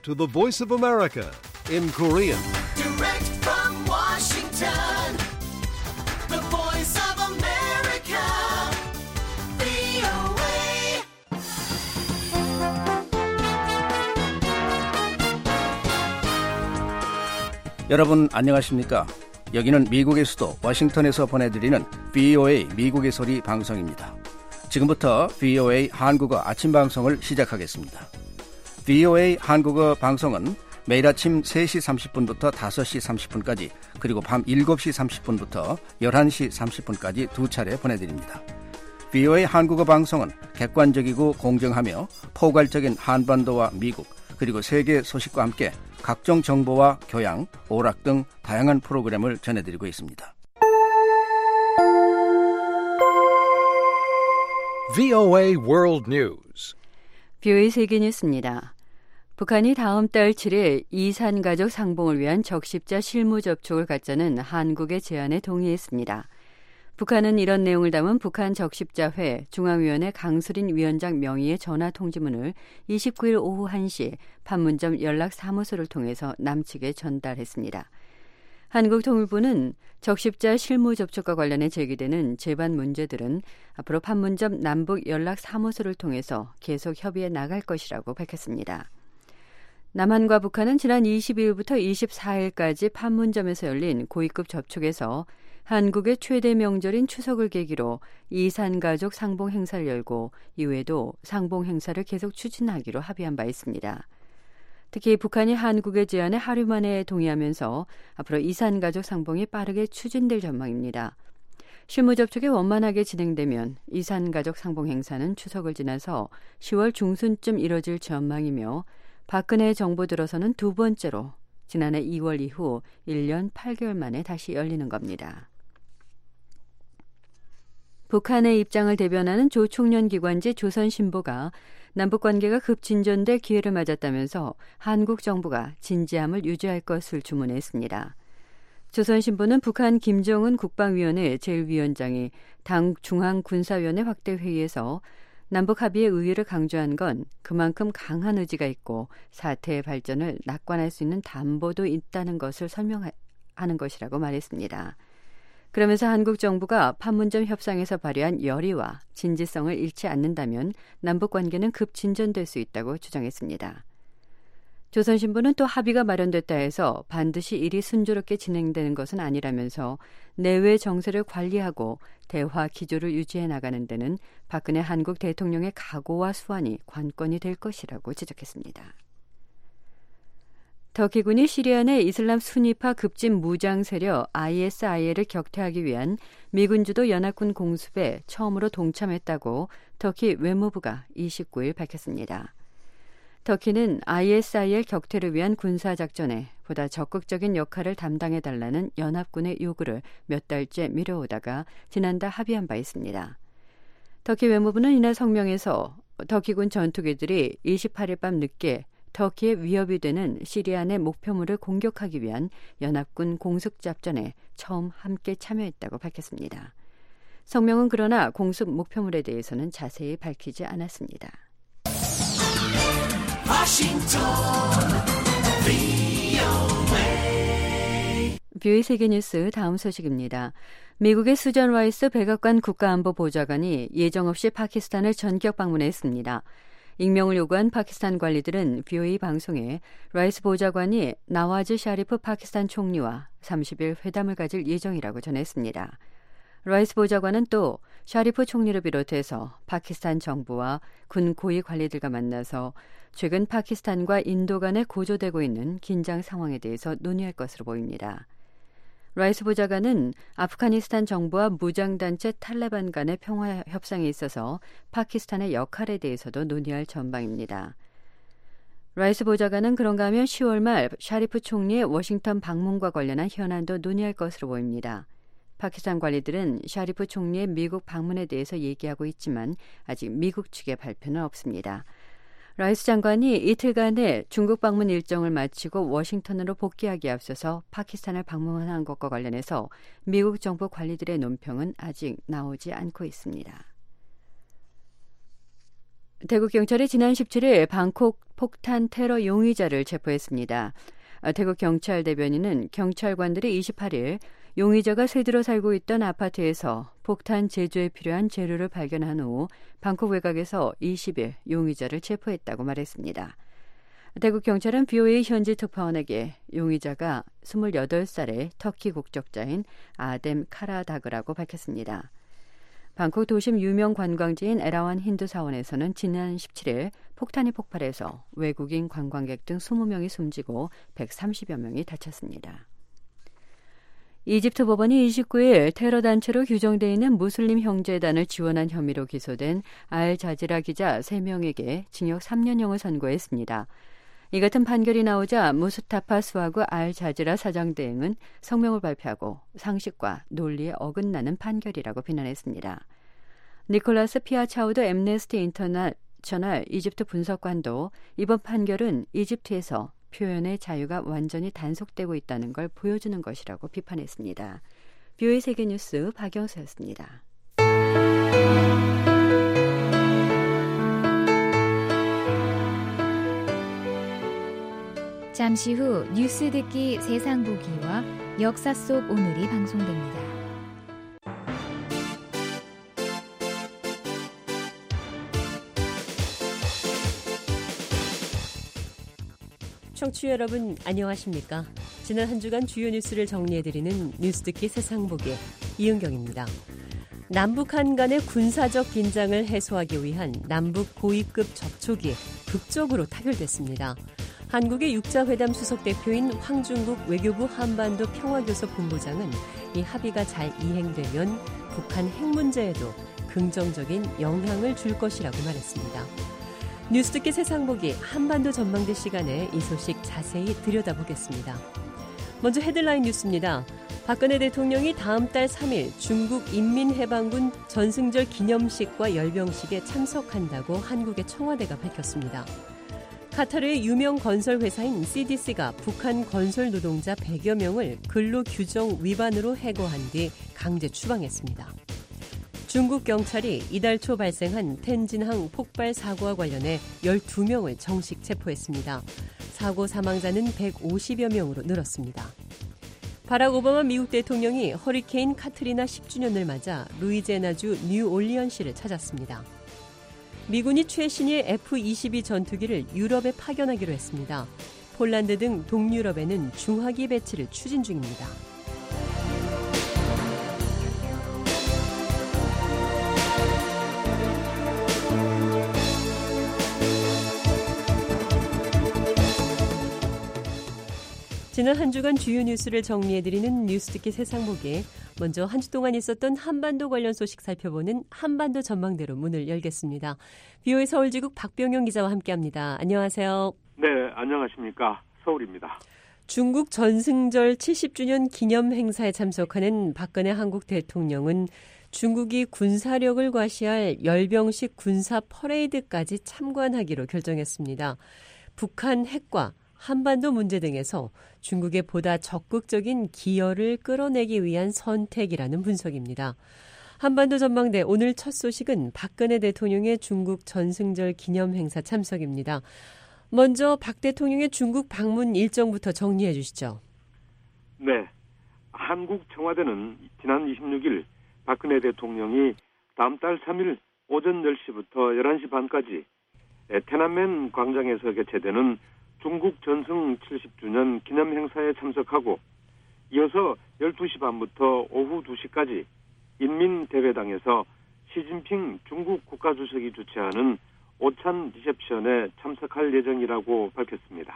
to the Voice of America in Korean. Direct from Washington, the Voice of America, VOA. 여러분 안녕하십니까? 여기는 미국의 수도 워싱턴에서 보내드리는 VOA 미국의 소리 방송입니다. 지금부터 VOA 한국어 아침 방송을 시작하겠습니다. VOA 한국어 방송은 매일 아침 3시 30분부터 5시 30분까지 그리고 밤 7시 30분부터 11시 30분까지 두 차례 보내드립니다. VOA 한국어 방송은 객관적이고 공정하며 포괄적인 한반도와 미국 그리고 세계 소식과 함께 각종 정보와 교양, 오락 등 다양한 프로그램을 전해드리고 있습니다. VOA World News. VOA 세계 뉴스입니다. 북한이 다음 달 7일 이산 가족 상봉을 위한 적십자 실무 접촉을 갖자는 한국의 제안에 동의했습니다. 북한은 이런 내용을 담은 북한 적십자회 중앙위원회 강수린 위원장 명의의 전화 통지문을 29일 오후 1시 판문점 연락사무소를 통해서 남측에 전달했습니다. 한국통일부는 적십자 실무 접촉과 관련해 제기되는 재반 문제들은 앞으로 판문점 남북연락사무소를 통해서 계속 협의해 나갈 것이라고 밝혔습니다. 남한과 북한은 지난 22일부터 24일까지 판문점에서 열린 고위급 접촉에서 한국의 최대 명절인 추석을 계기로 이산가족 상봉 행사를 열고 이후에도 상봉 행사를 계속 추진하기로 합의한 바 있습니다. 특히 북한이 한국의 제안에 하루 만에 동의하면서 앞으로 이산가족 상봉이 빠르게 추진될 전망입니다. 실무 접촉이 원만하게 진행되면 이산가족 상봉 행사는 추석을 지나서 10월 중순쯤 이뤄질 전망이며 박근혜 정부 들어서는 두 번째로 지난해 2월 이후 1년 8개월 만에 다시 열리는 겁니다. 북한의 입장을 대변하는 조총련 기관지 조선신보가 남북관계가 급진전될 기회를 맞았다면서 한국 정부가 진지함을 유지할 것을 주문했습니다. 조선신보는 북한 김정은 국방위원회 제1위원장이 당 중앙군사위원회 확대회의에서 남북 합의의 의의를 강조한 건 그만큼 강한 의지가 있고 사태의 발전을 낙관할 수 있는 담보도 있다는 것을 설명하는 것이라고 말했습니다. 그러면서 한국 정부가 판문점 협상에서 발휘한 열의와 진지성을 잃지 않는다면 남북 관계는 급진전될 수 있다고 주장했습니다. 조선신보는 또 합의가 마련됐다 해서 반드시 일이 순조롭게 진행되는 것은 아니라면서 내외 정세를 관리하고 대화 기조를 유지해 나가는 데는 박근혜 한국 대통령의 각오와 수완이 관건이 될 것이라고 지적했습니다. 터키군이 시리아 내 이슬람 수니파 급진 무장 세력 ISIL을 격퇴하기 위한 미군 주도 연합군 공습에 처음으로 동참했다고 터키 외무부가 29일 밝혔습니다. 터키는 ISIL 격퇴를 위한 군사작전에 보다 적극적인 역할을 담당해달라는 연합군의 요구를 몇 달째 미뤄오다가 지난달 합의한 바 있습니다. 터키 외무부는 이날 성명에서 터키군 전투기들이 28일 밤 늦게 터키의 위협이 되는 시리아 내 목표물을 공격하기 위한 연합군 공습작전에 처음 함께 참여했다고 밝혔습니다. 성명은 그러나 공습 목표물에 대해서는 자세히 밝히지 않았습니다. VOA 세계뉴스 다음 소식입니다. 미국의 수잔 라이스 백악관 국가안보보좌관이 예정 없이 파키스탄을 전격 방문했습니다. 익명을 요구한 파키스탄 관리들은 VOA 방송에 라이스 보좌관이 나와즈 샤리프 파키스탄 총리와 30일 회담을 가질 예정이라고 전했습니다. 라이스 보좌관은 또 샤리프 총리를 비롯해서 파키스탄 정부와 군 고위 관리들과 만나서 최근 파키스탄과 인도 간에 고조되고 있는 긴장 상황에 대해서 논의할 것으로 보입니다. 라이스 보좌관은 아프가니스탄 정부와 무장단체 탈레반 간의 평화 협상에 있어서 파키스탄의 역할에 대해서도 논의할 전망입니다. 라이스 보좌관은 그런가 하면 10월 말 샤리프 총리의 워싱턴 방문과 관련한 현안도 논의할 것으로 보입니다. 파키스탄 관리들은 샤리프 총리의 미국 방문에 대해서 얘기하고 있지만 아직 미국 측의 발표는 없습니다. 라이스 장관이 이틀간의 중국 방문 일정을 마치고 워싱턴으로 복귀하기에 앞서서 파키스탄을 방문한 것과 관련해서 미국 정부 관리들의 논평은 아직 나오지 않고 있습니다. 태국경찰이 지난 17일 방콕 폭탄 테러 용의자를 체포했습니다. 태국 경찰 대변인은 경찰관들이 28일 용의자가 새들어 살고 있던 아파트에서 폭탄 제조에 필요한 재료를 발견한 후 방콕 외곽에서 20일 용의자를 체포했다고 말했습니다. 태국 경찰은 BOA 현지 특파원에게 용의자가 28살의 터키 국적자인 아뎀 카라다그라고 밝혔습니다. 방콕 도심 유명 관광지인 에라완 힌두 사원에서는 지난 17일 폭탄이 폭발해서 외국인 관광객 등 20명이 숨지고 130여 명이 다쳤습니다. 이집트 법원이 29일 테러 단체로 규정돼 있는 무슬림 형제단을 지원한 혐의로 기소된 알자지라 기자 3명에게 징역 3년형을 선고했습니다. 이 같은 판결이 나오자 무스타파 스와그 알자지라 사장 대행은 성명을 발표하고 상식과 논리에 어긋나는 판결이라고 비난했습니다. 니콜라스 피아차우드 앰네스티 인터내셔널 이집트 분석관도 이번 판결은 이집트에서 표현의 자유가 완전히 단속되고 있다는 걸 보여주는 것이라고 비판했습니다. BOA 세계뉴스 박영수였습니다. 잠시 후 뉴스 듣기 세상 보기와 역사 속 오늘이 방송됩니다. 청취자 여러분 안녕하십니까? 지난 한 주간 주요 뉴스를 정리해드리는 뉴스 듣기 세상 보기 이은경입니다. 남북한 간의 군사적 긴장을 해소하기 위한 남북 고위급 접촉이 극적으로 타결됐습니다. 한국의 육자회담 수석 대표인 황중국 외교부 한반도 평화교섭 본부장은 이 합의가 잘 이행되면 북한 핵 문제에도 긍정적인 영향을 줄 것이라고 말했습니다. 뉴스 듣기 세상 보기 한반도 전망대 시간에 이 소식 자세히 들여다보겠습니다. 먼저 헤드라인 뉴스입니다. 박근혜 대통령이 다음 달 3일 중국 인민해방군 전승절 기념식과 열병식에 참석한다고 한국의 청와대가 밝혔습니다. 카타르의 유명 건설 회사인 CDC가 북한 건설 노동자 100여 명을 근로규정 위반으로 해고한 뒤 강제 추방했습니다. 중국 경찰이 이달 초 발생한 텐진항 폭발 사고와 관련해 12명을 정식 체포했습니다. 사고 사망자는 150여 명으로 늘었습니다. 바락 오바마 미국 대통령이 허리케인 카트리나 10주년을 맞아 루이지애나주 뉴올리언시를 찾았습니다. 미군이 최신의 F-22 전투기를 유럽에 파견하기로 했습니다. 폴란드 등 동유럽에는 중화기 배치를 추진 중입니다. 지난 한 주간 주요 뉴스를 정리해드리는 뉴스 듣기 세상 보기. 먼저 한 주 동안 있었던 한반도 관련 소식 살펴보는 한반도 전망대로 문을 열겠습니다. BOA 서울지국 박병영 기자와 함께합니다. 안녕하세요. 네, 안녕하십니까. 서울입니다. 중국 전승절 70주년 기념 행사에 참석하는 박근혜 한국 대통령은 중국이 군사력을 과시할 열병식 군사 퍼레이드까지 참관하기로 결정했습니다. 북한 핵과 한반도 문제 등에서 중국의 보다 적극적인 기여를 끌어내기 위한 선택이라는 분석입니다. 한반도 전망대 오늘 첫 소식은 박근혜 대통령의 중국 전승절 기념 행사 참석입니다. 먼저 박 대통령의 중국 방문 일정부터 정리해 주시죠. 네, 한국 청와대는 지난 26일 박근혜 대통령이 다음 달 3일 오전 10시부터 11시 반까지 테난멘 광장에서 개최되는 중국 전승 70주년 기념 행사에 참석하고 이어서 12시 반부터 오후 2시까지 인민대회당에서 시진핑 중국 국가주석이 주최하는 오찬 리셉션에 참석할 예정이라고 밝혔습니다.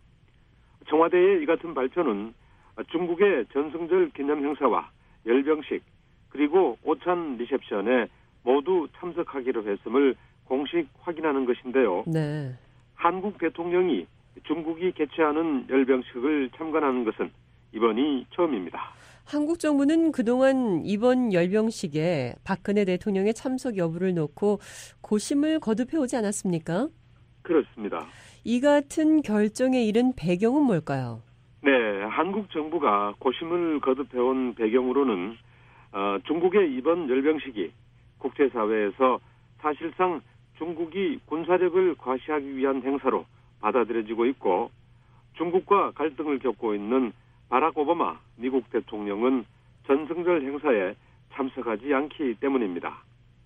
청와대의 이 같은 발표는 중국의 전승절 기념 행사와 열병식 그리고 오찬 리셉션에 모두 참석하기로 했음을 공식 확인하는 것인데요. 네. 한국 대통령이 중국이 개최하는 열병식을 참관하는 것은 이번이 처음입니다. 한국 정부는 그동안 이번 열병식에 박근혜 대통령의 참석 여부를 놓고 고심을 거듭해오지 않았습니까? 그렇습니다. 이 같은 결정에 이른 배경은 뭘까요? 네, 한국 정부가 고심을 거듭해온 배경으로는 중국의 이번 열병식이 국제사회에서 사실상 중국이 군사력을 과시하기 위한 행사로 받아들여지고 있고 중국과 갈등을 겪고 있는 바락 오바마 미국 대통령은 전승절 행사에 참석하지 않기 때문입니다.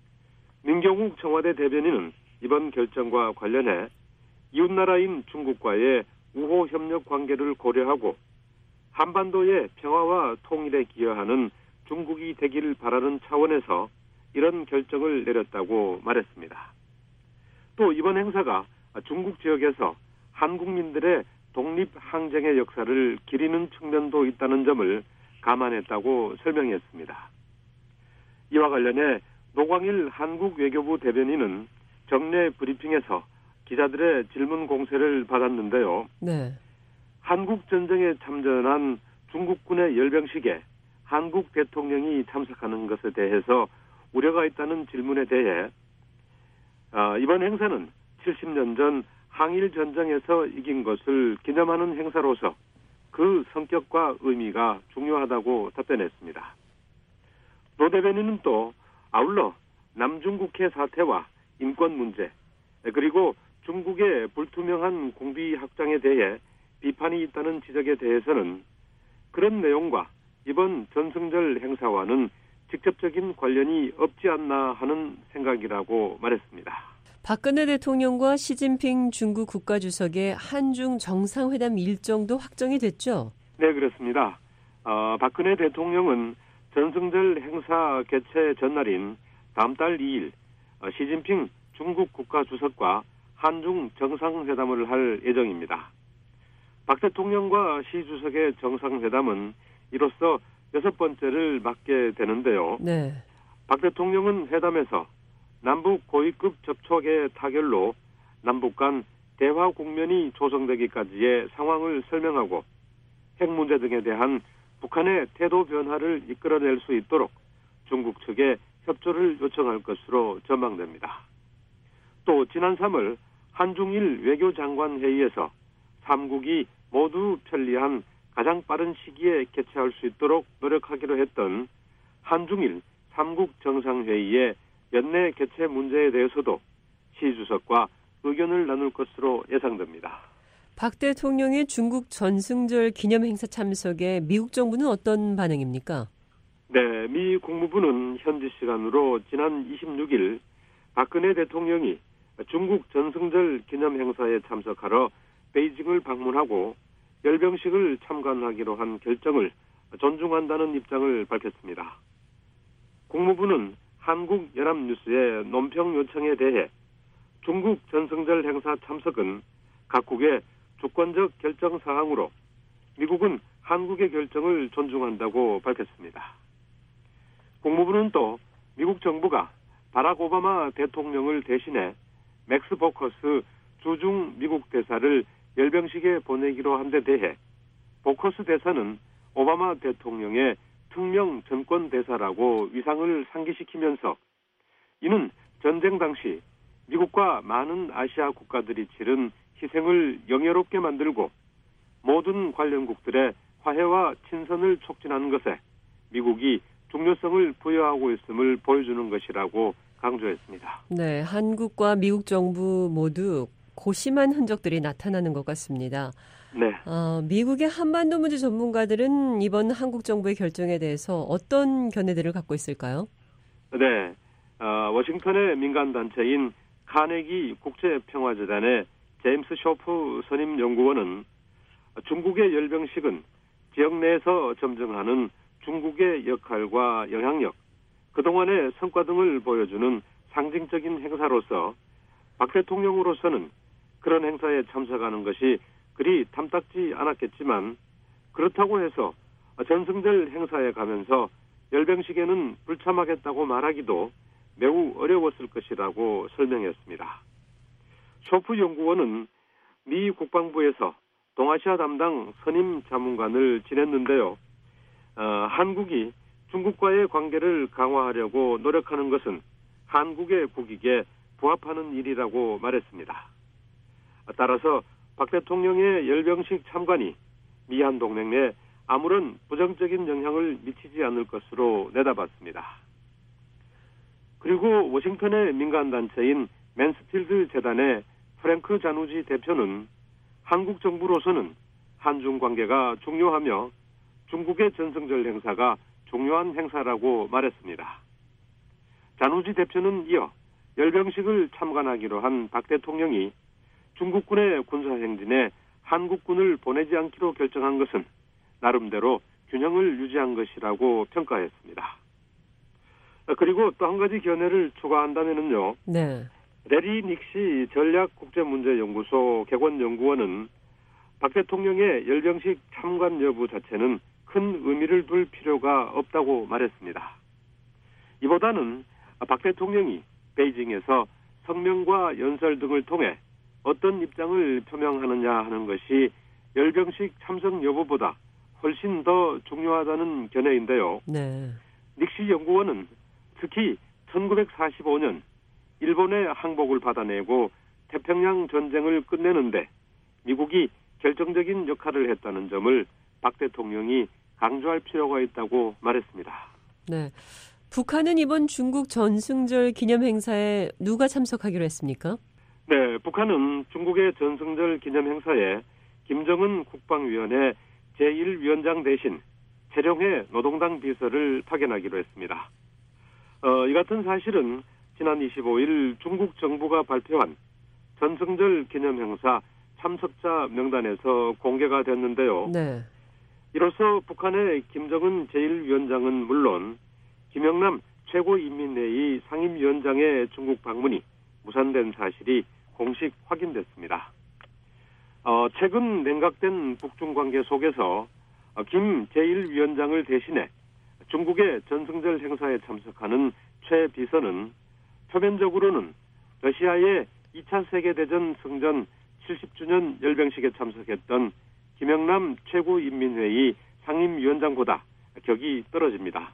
민경욱 청와대 대변인은 이번 결정과 관련해 이웃나라인 중국과의 우호 협력 관계를 고려하고 한반도의 평화와 통일에 기여하는 중국이 되기를 바라는 차원에서 이런 결정을 내렸다고 말했습니다. 또 이번 행사가 중국 지역에서 한국민들의 독립항쟁의 역사를 기리는 측면도 있다는 점을 감안했다고 설명했습니다. 이와 관련해 노광일 한국 외교부 대변인은 정례 브리핑에서 기자들의 질문 공세를 받았는데요. 네. 한국 전쟁에 참전한 중국군의 열병식에 한국 대통령이 참석하는 것에 대해서 우려가 있다는 질문에 대해 이번 행사는 70년 전 항일 전쟁에서 이긴 것을 기념하는 행사로서 그 성격과 의미가 중요하다고 답변했습니다. 노 대변인은 또 아울러 남중국해 사태와 인권 문제 그리고 중국의 불투명한 공비 확장에 대해 비판이 있다는 지적에 대해서는 그런 내용과 이번 전승절 행사와는 직접적인 관련이 없지 않나 하는 생각이라고 말했습니다. 박근혜 대통령과 시진핑 중국 국가주석의 한중 정상회담 일정도 확정이 됐죠? 네, 그렇습니다. 박근혜 대통령은 전승절 행사 개최 전날인 다음 달 2일 시진핑 중국 국가주석과 한중 정상회담을 할 예정입니다. 박 대통령과 시 주석의 정상회담은 이로써 6번째를 맡게 되는데요. 네. 박 대통령은 회담에서 남북 고위급 접촉의 타결로 남북 간 대화 국면이 조성되기까지의 상황을 설명하고 핵 문제 등에 대한 북한의 태도 변화를 이끌어낼 수 있도록 중국 측에 협조를 요청할 것으로 전망됩니다. 또 지난 3월 한중일 외교장관 회의에서 3국이 모두 편리한 가장 빠른 시기에 개최할 수 있도록 노력하기로 했던 한중일 3국 정상회의의 연내 개최 문제에 대해서도 시 주석과 의견을 나눌 것으로 예상됩니다. 박 대통령의 중국 전승절 기념 행사 참석에 미국 정부는 어떤 반응입니까? 네, 미 국무부는 현지 시간으로 지난 26일 박근혜 대통령이 중국 전승절 기념 행사에 참석하러 베이징을 방문하고 열병식을 참관하기로 한 결정을 존중한다는 입장을 밝혔습니다. 국무부는 한국연합뉴스의 논평 요청에 대해 중국 전승절 행사 참석은 각국의 주권적 결정 사항으로 미국은 한국의 결정을 존중한다고 밝혔습니다. 국무부는 또 미국 정부가 바락 오바마 대통령을 대신해 맥스 보커스 주중 미국 대사를 열병식에 보내기로 한 데 대해 보커스 대사는 오바마 대통령의 특명 전권 대사라고 위상을 상기시키면서 이는 전쟁 당시 미국과 많은 아시아 국가들이 치른 희생을 영예롭게 만들고 모든 관련국들의 화해와 친선을 촉진하는 것에 미국이 중요성을 부여하고 있음을 보여주는 것이라고 강조했습니다. 네, 한국과 미국 정부 모두 고심한 흔적들이 나타나는 것 같습니다. 네. 미국의 한반도 문제 전문가들은 이번 한국 정부의 결정에 대해서 어떤 견해들을 갖고 있을까요? 네. 워싱턴의 민간단체인 카네기 국제평화재단의 제임스 쇼프 선임 연구원은 중국의 열병식은 지역 내에서 점증하는 중국의 역할과 영향력, 그동안의 성과 등을 보여주는 상징적인 행사로서 박 대통령으로서는 그런 행사에 참석하는 것이 그리 탐탁지 않았겠지만 그렇다고 해서 전승절 행사에 가면서 열병식에는 불참하겠다고 말하기도 매우 어려웠을 것이라고 설명했습니다. 쇼프 연구원은 미 국방부에서 동아시아 담당 선임 자문관을 지냈는데요. 한국이 중국과의 관계를 강화하려고 노력하는 것은 한국의 국익에 부합하는 일이라고 말했습니다. 따라서 박 대통령의 열병식 참관이 미한 동맹 내 아무런 부정적인 영향을 미치지 않을 것으로 내다봤습니다. 그리고 워싱턴의 민간단체인 맨스필드 재단의 프랭크 자누지 대표는 한국 정부로서는 한중 관계가 중요하며 중국의 전승절 행사가 중요한 행사라고 말했습니다. 자누지 대표는 이어 열병식을 참관하기로 한 박 대통령이 중국군의 군사행진에 한국군을 보내지 않기로 결정한 것은 나름대로 균형을 유지한 것이라고 평가했습니다. 그리고 또 한 가지 견해를 추가한다면요. 네. 레리 닉시 전략국제문제연구소 객원연구원은 박 대통령의 열병식 참관 여부 자체는 큰 의미를 둘 필요가 없다고 말했습니다. 이보다는 박 대통령이 베이징에서 성명과 연설 등을 통해 어떤 입장을 표명하느냐 하는 것이 열병식 참석 여부보다 훨씬 더 중요하다는 견해인데요. 네. 닉시 연구원은 특히 1945년 일본의 항복을 받아내고 태평양 전쟁을 끝내는데 미국이 결정적인 역할을 했다는 점을 박 대통령이 강조할 필요가 있다고 말했습니다. 네. 북한은 이번 중국 전승절 기념 행사에 누가 참석하기로 했습니까? 네, 북한은 중국의 전승절 기념 행사에 김정은 국방위원회 제1위원장 대신 최룡해 노동당 비서를 파견하기로 했습니다. 이 같은 사실은 지난 25일 중국 정부가 발표한 전승절 기념 행사 참석자 명단에서 공개가 됐는데요. 네. 이로써 북한의 김정은 제1위원장은 물론 김영남 최고인민회의 상임위원장의 중국 방문이 무산된 사실이 공식 확인됐습니다. 최근 냉각된 북중 관계 속에서 김 제1위원장을 대신해 중국의 전승절 행사에 참석하는 최 비서는 표면적으로는 러시아의 2차 세계대전 승전 70주년 열병식에 참석했던 김영남 최고인민회의 상임위원장보다 격이 떨어집니다.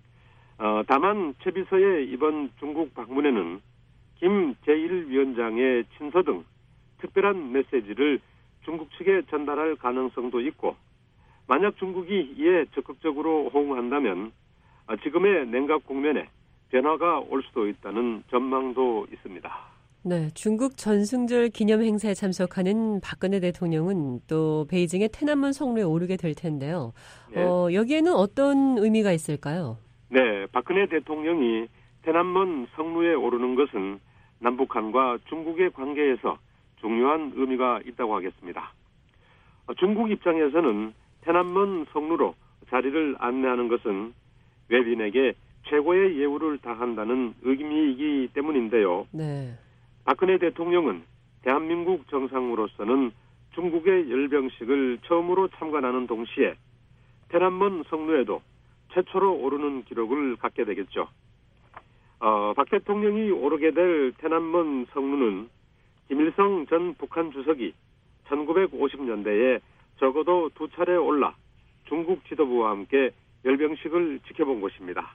다만 최 비서의 이번 중국 방문에는 김 제1위원장의 친서 등 특별한 메시지를 중국 측에 전달할 가능성도 있고 만약 중국이 이에 적극적으로 호응한다면 지금의 냉각 국면에 변화가 올 수도 있다는 전망도 있습니다. 네, 중국 전승절 기념 행사에 참석하는 박근혜 대통령은 또 베이징의天安문 성로에 오르게 될 텐데요. 네. 여기에는 어떤 의미가 있을까요? 네, 박근혜 대통령이天安문 성로에 오르는 것은 남북한과 중국의 관계에서 중요한 의미가 있다고 하겠습니다. 중국 입장에서는天安문 성로로 자리를 안내하는 것은 외빈에게 최고의 예우를 다한다는 의미이기 때문인데요. 네. 박근혜 대통령은 대한민국 정상으로서는 중국의 열병식을 처음으로 참관하는 동시에天安문 성로에도 최초로 오르는 기록을 갖게 되겠죠. 박 대통령이 오르게 될天安문 성로는 김일성 전 북한 주석이 1950년대에 적어도 2차례 올라 중국 지도부와 함께 열병식을 지켜본 곳입니다.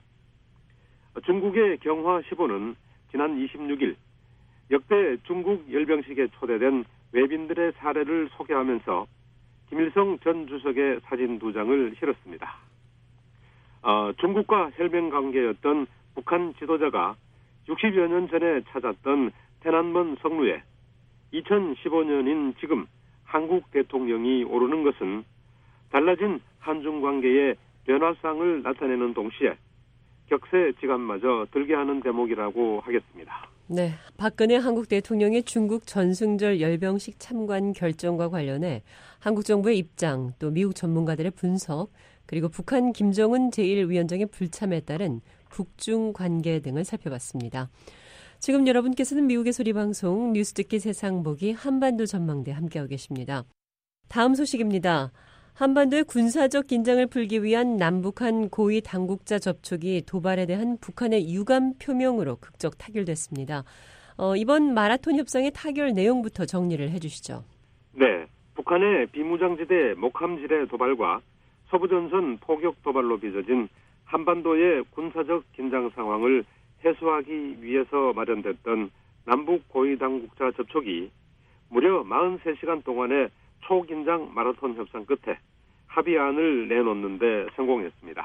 중국의 경화 15는 지난 26일 역대 중국 열병식에 초대된 외빈들의 사례를 소개하면서 김일성 전 주석의 사진 2장을 실었습니다. 중국과 혈맹 관계였던 북한 지도자가 60여 년 전에 찾았던天安문 성로에 2015년인 지금 한국 대통령이 오르는 것은 달라진 한중 관계의 변화상을 나타내는 동시에 격세지감마저 들게 하는 대목이라고 하겠습니다. 네, 박근혜 한국 대통령의 중국 전승절 열병식 참관 결정과 관련해 한국 정부의 입장, 또 미국 전문가들의 분석, 그리고 북한 김정은 제1위원장의 불참에 따른 북중 관계 등을 살펴봤습니다. 지금 여러분께서는 미국의 소리방송 뉴스 듣기 세상 보기 한반도 전망대 함께하고 계십니다. 다음 소식입니다. 한반도의 군사적 긴장을 풀기 위한 남북한 고위 당국자 접촉이 도발에 대한 북한의 유감 표명으로 극적 타결됐습니다. 이번 마라톤 협상의 타결 내용부터 정리를 해주시죠. 네, 북한의 비무장지대 목함지뢰 도발과 서부전선 포격 도발로 빚어진 한반도의 군사적 긴장 상황을 해소하기 위해서 마련됐던 남북 고위 당국자 접촉이 무려 43시간 동안의 초긴장 마라톤 협상 끝에 합의안을 내놓는데 성공했습니다.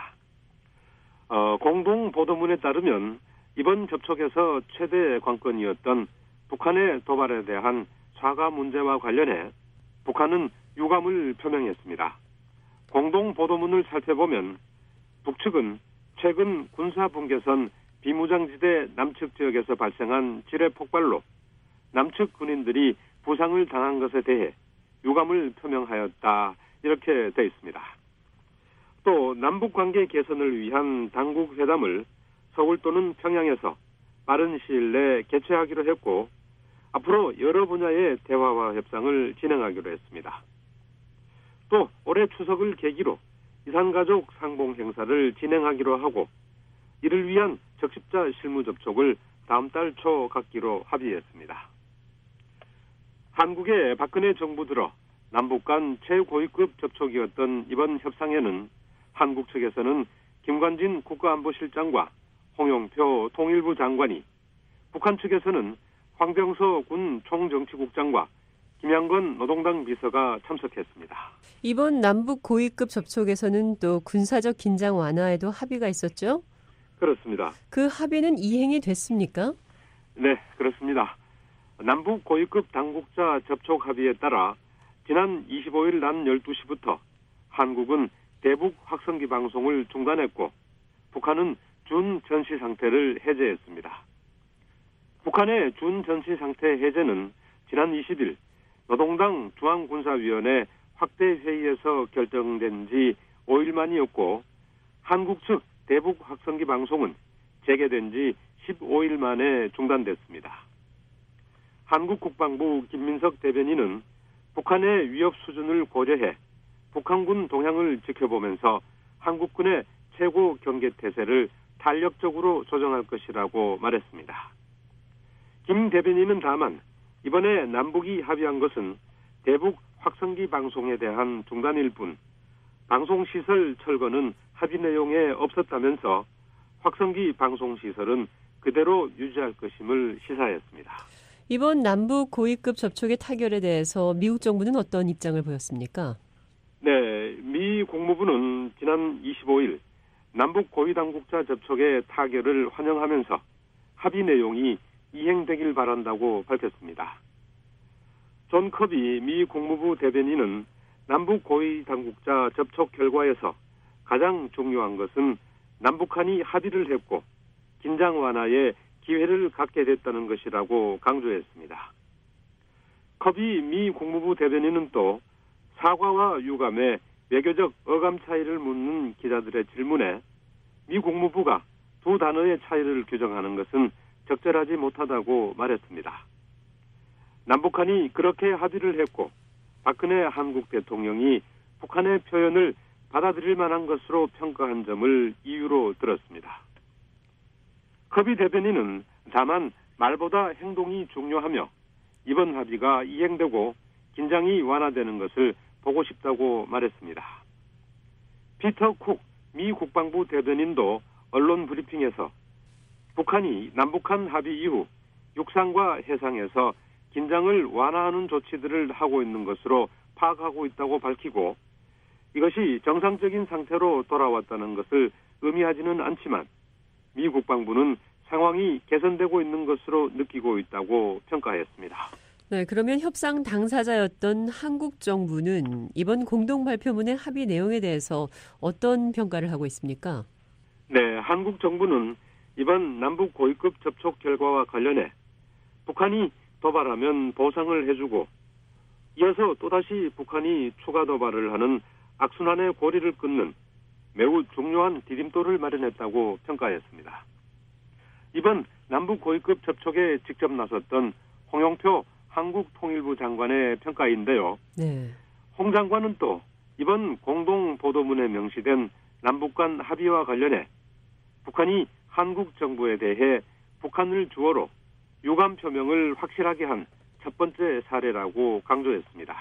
공동 보도문에 따르면 이번 접촉에서 최대 관건이었던 북한의 도발에 대한 사과 문제와 관련해 북한은 유감을 표명했습니다. 공동 보도문을 살펴보면 북측은 최근 군사분계선 비무장지대 남측 지역에서 발생한 지뢰 폭발로 남측 군인들이 부상을 당한 것에 대해 유감을 표명하였다, 이렇게 되어 있습니다. 또 남북관계 개선을 위한 당국 회담을 서울 또는 평양에서 빠른 시일 내에 개최하기로 했고 앞으로 여러 분야의 대화와 협상을 진행하기로 했습니다. 또 올해 추석을 계기로 이산가족 상봉 행사를 진행하기로 하고 이를 위한 적십자 실무 접촉을 다음 달 초 갖기로 합의했습니다. 한국의 박근혜 정부 들어 남북 간 최고위급 접촉이었던 이번 협상에는 한국 측에서는 김관진 국가안보실장과 홍영표 통일부 장관이, 북한 측에서는 황병서 군 총정치국장과 김양건 노동당 비서가 참석했습니다. 이번 남북 고위급 접촉에서는 또 군사적 긴장 완화에도 합의가 있었죠? 그렇습니다. 그 합의는 이행이 됐습니까? 네, 그렇습니다. 남북 고위급 당국자 접촉 합의에 따라 지난 25일 낮 12시부터 한국은 대북 확성기 방송을 중단했고 북한은 준 전시 상태를 해제했습니다. 북한의 준 전시 상태 해제는 지난 20일 노동당 중앙군사위원회 확대 회의에서 결정된 지 5일 만이었고 한국 측 대북 확성기 방송은 재개된 지 15일 만에 중단됐습니다. 한국 국방부 김민석 대변인은 북한의 위협 수준을 고려해 북한군 동향을 지켜보면서 한국군의 최고 경계 태세를 탄력적으로 조정할 것이라고 말했습니다. 김 대변인은 다만 이번에 남북이 합의한 것은 대북 확성기 방송에 대한 중단일 뿐 방송시설 철거는 합의 내용에 없었다면서 확성기 방송시설은 그대로 유지할 것임을 시사했습니다. 이번 남북 고위급 접촉의 타결에 대해서 미국 정부는 어떤 입장을 보였습니까? 네, 미 국무부는 지난 25일 남북 고위당국자 접촉의 타결을 환영하면서 합의 내용이 이행되길 바란다고 밝혔습니다. 존 커비 미 국무부 대변인은 남북 고위당국자 접촉 결과에서 가장 중요한 것은 남북한이 합의를 했고 긴장 완화에 기회를 갖게 됐다는 것이라고 강조했습니다. 커비 미 국무부 대변인은 또 사과와 유감의 외교적 어감 차이를 묻는 기자들의 질문에 미 국무부가 두 단어의 차이를 규정하는 것은 적절하지 못하다고 말했습니다. 남북한이 그렇게 합의를 했고 박근혜 한국 대통령이 북한의 표현을 받아들일 만한 것으로 평가한 점을 이유로 들었습니다. 커비 대변인은 다만 말보다 행동이 중요하며 이번 합의가 이행되고 긴장이 완화되는 것을 보고 싶다고 말했습니다. 피터 쿡 미 국방부 대변인도 언론 브리핑에서 북한이 남북한 합의 이후 육상과 해상에서 긴장을 완화하는 조치들을 하고 있는 것으로 파악하고 있다고 밝히고 이것이 정상적인 상태로 돌아왔다는 것을 의미하지는 않지만 미 국방부는 상황이 개선되고 있는 것으로 느끼고 있다고 평가했습니다. 네, 그러면 협상 당사자였던 한국 정부는 이번 공동 발표문의 합의 내용에 대해서 어떤 평가를 하고 있습니까? 네, 한국 정부는 이번 남북 고위급 접촉 결과와 관련해 북한이 도발하면 보상을 해주고 이어서 또다시 북한이 추가 도발을 하는 악순환의 고리를 끊는 매우 중요한 디딤돌을 마련했다고 평가했습니다. 이번 남북 고위급 접촉에 직접 나섰던 홍영표 한국통일부 장관의 평가인데요. 네. 홍 장관은 또 이번 공동 보도문에 명시된 남북 간 합의와 관련해 북한이 한국 정부에 대해 북한을 주어로 유감 표명을 확실하게 한 첫 번째 사례라고 강조했습니다.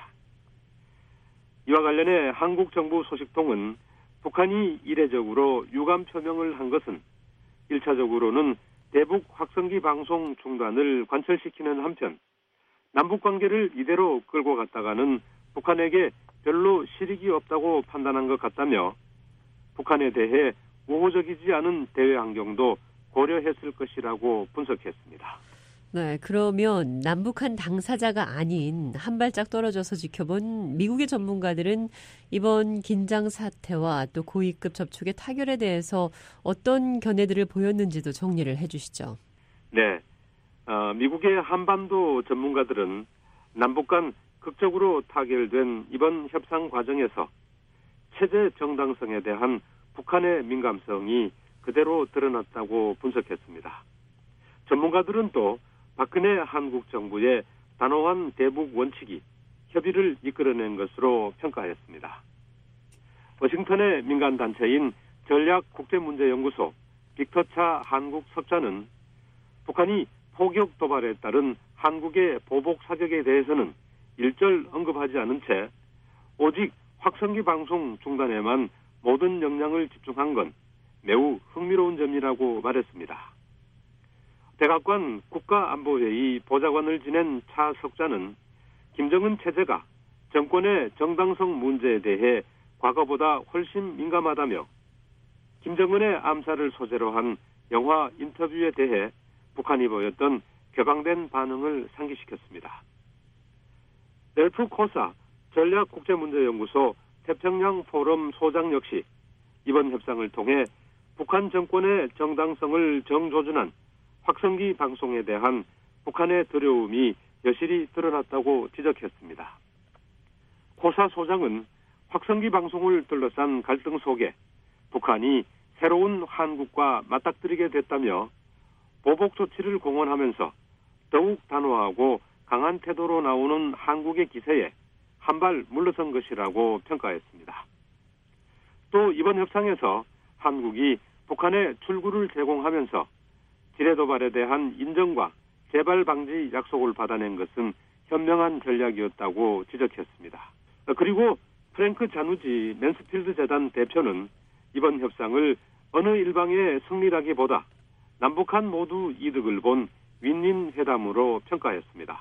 이와 관련해 한국 정부 소식통은 북한이 이례적으로 유감 표명을 한 것은 1차적으로는 대북 확성기 방송 중단을 관철시키는 한편 남북관계를 이대로 끌고 갔다가는 북한에게 별로 실익이 없다고 판단한 것 같다며 북한에 대해 우호적이지 않은 대외 환경도 고려했을 것이라고 분석했습니다. 네, 그러면 남북한 당사자가 아닌 한 발짝 떨어져서 지켜본 미국의 전문가들은 이번 긴장 사태와 또 고위급 접촉의 타결에 대해서 어떤 견해들을 보였는지도 정리를 해주시죠. 네, 미국의 한반도 전문가들은 남북 간 극적으로 타결된 이번 협상 과정에서 체제 정당성에 대한 북한의 민감성이 그대로 드러났다고 분석했습니다. 전문가들은 또 박근혜 한국 정부의 단호한 대북 원칙이 협의를 이끌어낸 것으로 평가했습니다. 워싱턴의 민간단체인 전략국제문제연구소 빅터차 한국 섭자는 북한이 포격 도발에 따른 한국의 보복 사격에 대해서는 일절 언급하지 않은 채 오직 확성기 방송 중단에만 모든 역량을 집중한 건 매우 흥미로운 점이라고 말했습니다. 백악관 국가안보회의 보좌관을 지낸 차 석자는 김정은 체제가 정권의 정당성 문제에 대해 과거보다 훨씬 민감하다며 김정은의 암살을 소재로 한 영화 인터뷰에 대해 북한이 보였던 격앙된 반응을 상기시켰습니다. 렐프 코사 전략국제문제연구소 태평양 포럼 소장 역시 이번 협상을 통해 북한 정권의 정당성을 정조준한 확성기 방송에 대한 북한의 두려움이 여실히 드러났다고 지적했습니다. 코사 소장은 확성기 방송을 둘러싼 갈등 속에 북한이 새로운 한국과 맞닥뜨리게 됐다며 보복 조치를 공언하면서 더욱 단호하고 강한 태도로 나오는 한국의 기세에 한 발 물러선 것이라고 평가했습니다. 또 이번 협상에서 한국이 북한에 출구를 제공하면서 지뢰 도발에 대한 인정과 재발 방지 약속을 받아낸 것은 현명한 전략이었다고 지적했습니다. 그리고 프랭크 자누지 맨스필드 재단 대표는 이번 협상을 어느 일방의 승리라기보다 남북한 모두 이득을 본 윈윈 회담으로 평가했습니다.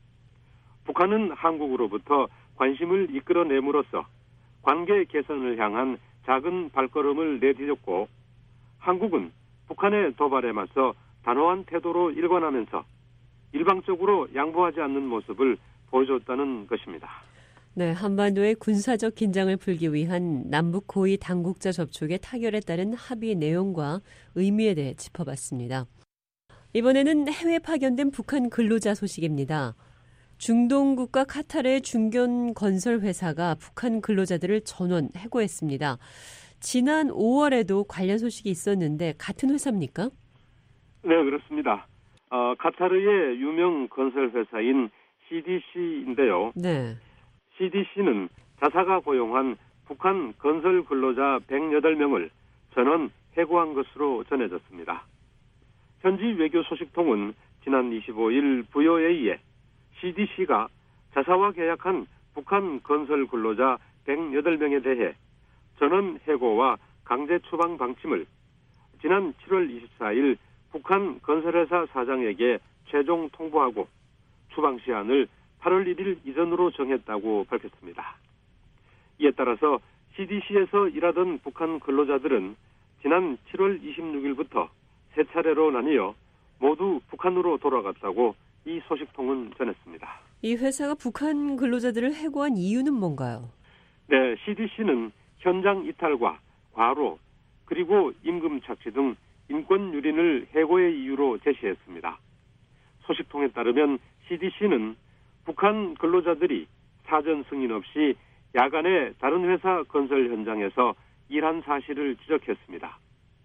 북한은 한국으로부터 관심을 이끌어냄으로써 관계 개선을 향한 작은 발걸음을 내디뎠고 한국은 북한의 도발에 맞서 단호한 태도로 일관하면서 일방적으로 양보하지 않는 모습을 보여줬다는 것입니다. 네, 한반도의 군사적 긴장을 풀기 위한 남북 고위 당국자 접촉의 타결에 따른 합의 내용과 의미에 대해 짚어봤습니다. 이번에는 해외 파견된 북한 근로자 소식입니다. 중동 국가 카타르의 중견 건설 회사가 북한 근로자들을 전원 해고했습니다. 지난 5월에도 관련 소식이 있었는데 같은 회사입니까? 네, 그렇습니다. 카타르의 유명 건설 회사인 CDC인데요. 네. CDC는 자사가 고용한 북한 건설 근로자 108명을 전원 해고한 것으로 전해졌습니다. 현지 외교 소식통은 지난 25일 VOA에 CDC가 자사와 계약한 북한 건설 근로자 108명에 대해 전원 해고와 강제 추방 방침을 지난 7월 24일 북한 건설회사 사장에게 최종 통보하고 추방 시한을 8월 1일 이전으로 정했다고 밝혔습니다. 이에 따라서 CDC에서 일하던 북한 근로자들은 지난 7월 26일부터 세 차례로 나뉘어 모두 북한으로 돌아갔다고 이 소식통은 전했습니다. 이 회사가 북한 근로자들을 해고한 이유는 뭔가요? 네, CDC는 현장 이탈과 과로 그리고 임금 착취 등 인권 유린을 해고의 이유로 제시했습니다. 소식통에 따르면 CDC는 북한 근로자들이 사전 승인 없이 야간에 다른 회사 건설 현장에서 일한 사실을 지적했습니다.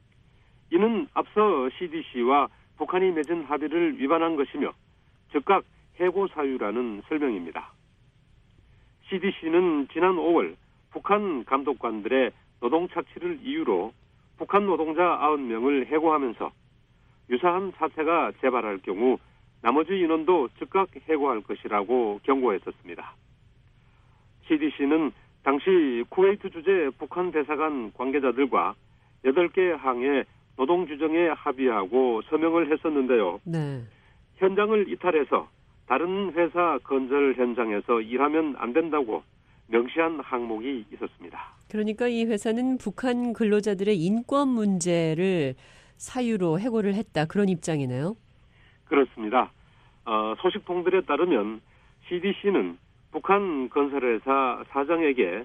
이는 앞서 CDC와 북한이 맺은 합의를 위반한 것이며 즉각 해고 사유라는 설명입니다. CDC는 지난 5월 북한 감독관들의 노동 착취를 이유로 북한 노동자 90명을 해고하면서 유사한 사태가 재발할 경우 나머지 인원도 즉각 해고할 것이라고 경고했었습니다. CDC는 당시 쿠웨이트 주재 북한 대사관 관계자들과 8개 항의 노동 규정에 합의하고 서명을 했었는데요. 네. 현장을 이탈해서 다른 회사 건설 현장에서 일하면 안 된다고 명시한 항목이 있었습니다. 그러니까 이 회사는 북한 근로자들의 인권 문제를 사유로 해고를 했다. 그런 입장이네요. 그렇습니다. 소식통들에 따르면 CDC는 북한 건설회사 사장에게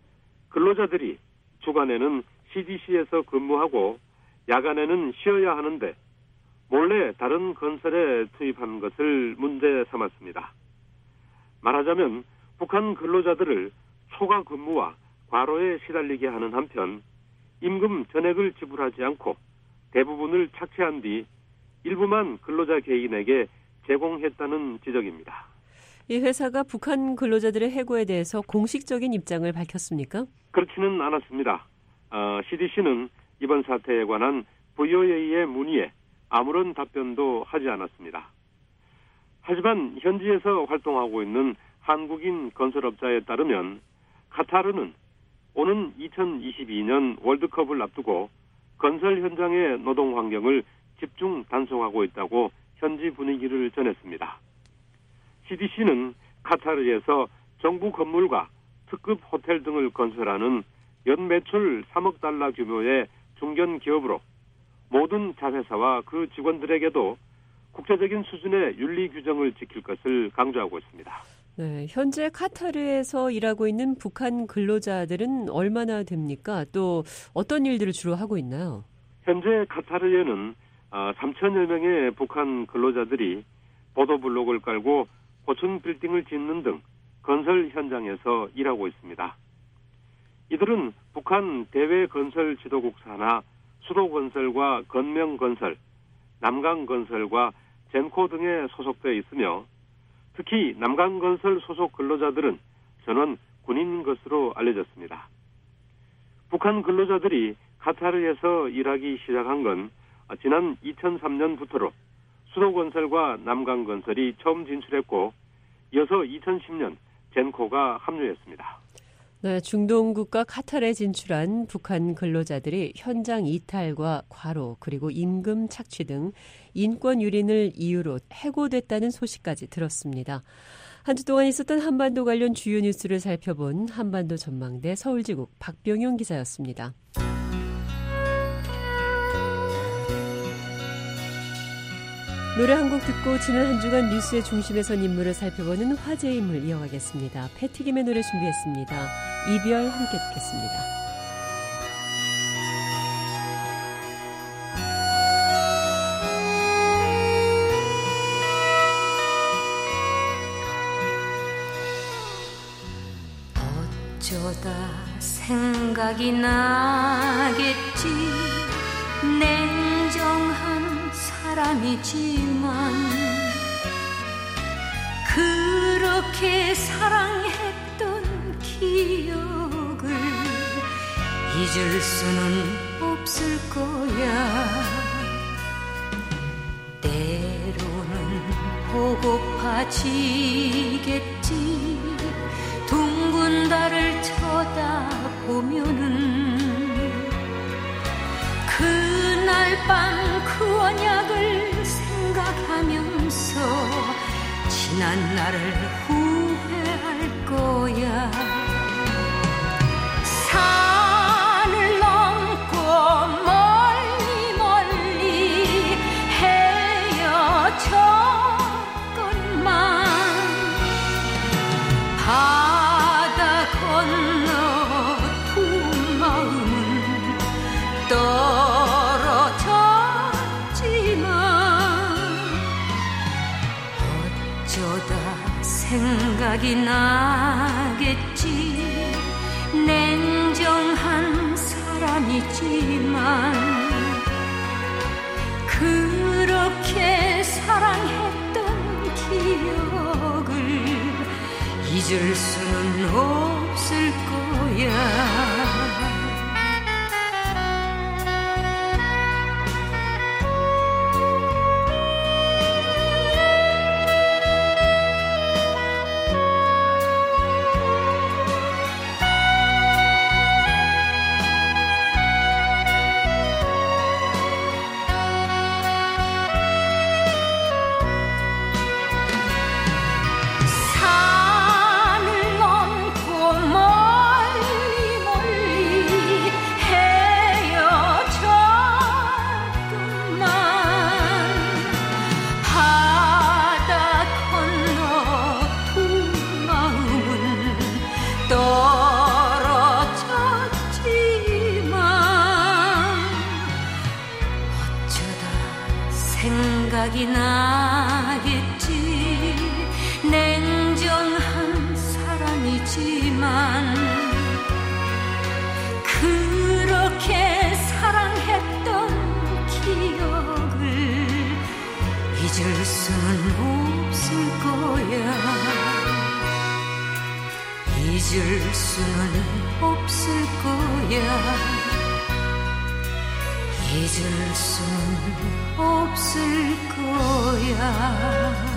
근로자들이 주간에는 CDC에서 근무하고 야간에는 쉬어야 하는데 몰래 다른 건설에 투입한 것을 문제 삼았습니다. 말하자면 북한 근로자들을 초과 근무와 과로에 시달리게 하는 한편 임금 전액을 지불하지 않고 대부분을 착취한 뒤 일부만 근로자 개인에게 제공했다는 지적입니다. 이 회사가 북한 근로자들의 해고에 대해서 공식적인 입장을 밝혔습니까? 그렇지는 않았습니다. CDC는 이번 사태에 관한 VOA의 문의에 아무런 답변도 하지 않았습니다. 하지만 현지에서 활동하고 있는 한국인 건설업자에 따르면 카타르는 오는 2022년 월드컵을 앞두고 건설 현장의 노동 환경을 집중 단속하고 있다고 현지 분위기를 전했습니다. CDC는 카타르에서 정부 건물과 특급 호텔 등을 건설하는 연 매출 3억 달러 규모의 중견 기업으로 모든 자회사와 그 직원들에게도 국제적인 수준의 윤리 규정을 지킬 것을 강조하고 있습니다. 네, 현재 카타르에서 일하고 있는 북한 근로자들은 얼마나 됩니까? 또 어떤 일들을 주로 하고 있나요? 현재 카타르에는 3천여 명의 북한 근로자들이 보도블록을 깔고 고층 빌딩을 짓는 등 건설 현장에서 일하고 있습니다. 이들은 북한 대외건설 지도국 산하 수도건설과 건명건설, 남강건설과 젠코 등에 소속되어 있으며 특히 남강건설 소속 근로자들은 전원 군인인 것으로 알려졌습니다. 북한 근로자들이 카타르에서 일하기 시작한 건 지난 2003년부터로 수도건설과 남강건설이 처음 진출했고 이어서 2010년 젠코가 합류했습니다. 네, 중동 국가 카타르에 진출한 북한 근로자들이 현장 이탈과 과로 그리고 임금 착취 등 인권 유린을 이유로 해고됐다는 소식까지 들었습니다. 한 주 동안 있었던 한반도 관련 주요 뉴스를 살펴본 한반도 전망대 서울지국 박병용 기자였습니다. 노래 한 곡 듣고 지난 한 주간 뉴스의 중심에 선 인물을 살펴보는 화제의 인물 이어가겠습니다. 패티김의 노래 준비했습니다. 이별 함께 듣겠습니다. 어쩌다 생각이 나겠지 냉정한 사람이지만 그렇게 사랑했던 기억을 잊을 수는 없을 거야. 때로는 보고파지겠지. 둥근 달을 쳐다보면은 그날 밤 그 언약을 생각하면서 지난 날을 후회할 거야. 산을 넘고 멀리 멀리 헤어졌건만 바다 건너 두 마음은 어쩌다 생각이 나겠지. 냉정한 사람이지만 그렇게 사랑했던 기억을 잊을 수는 없을 거야. 산을 넘고 생각이 나겠지. 냉정한 사람이지만 그렇게 사랑했던 기억을 잊을 수는 없을 거야. 잊을 수는 없을 거야. 잊을 수는 없을 거야.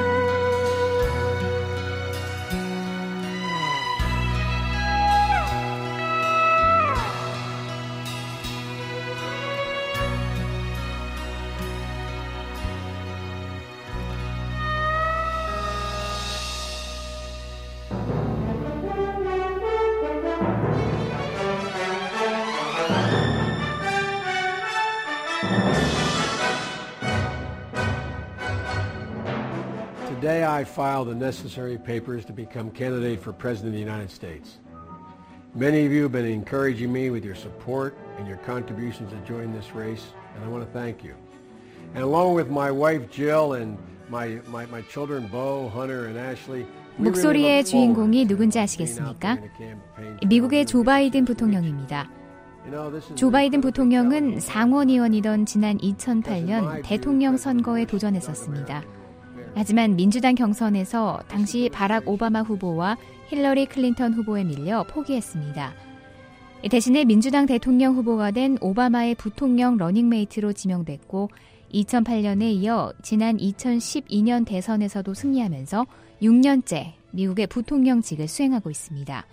Today I file the necessary papers to become candidate for President of the United States. Many of you have been encouraging me with your support and your contributions to join this race, and I want to thank you. And along with my wife Jill and my children Bo, Hunter, and Ashley, 목소리의 주인공이 누군지 아시겠습니까? 미국의 조 바이든 부통령입니다. 조 바이든 부통령은 상원의원이던 지난 2008년 대통령 선거에 도전했었습니다. 하지만 민주당 경선에서 당시 바락 오바마 후보와 힐러리 클린턴 후보에 밀려 포기했습니다. 대신에 민주당 대통령 후보가 된 오바마의 부통령 러닝메이트로 지명됐고 2008년에 이어 지난 2012년 대선에서도 승리하면서 6년째 미국의 부통령직을 수행하고 있습니다.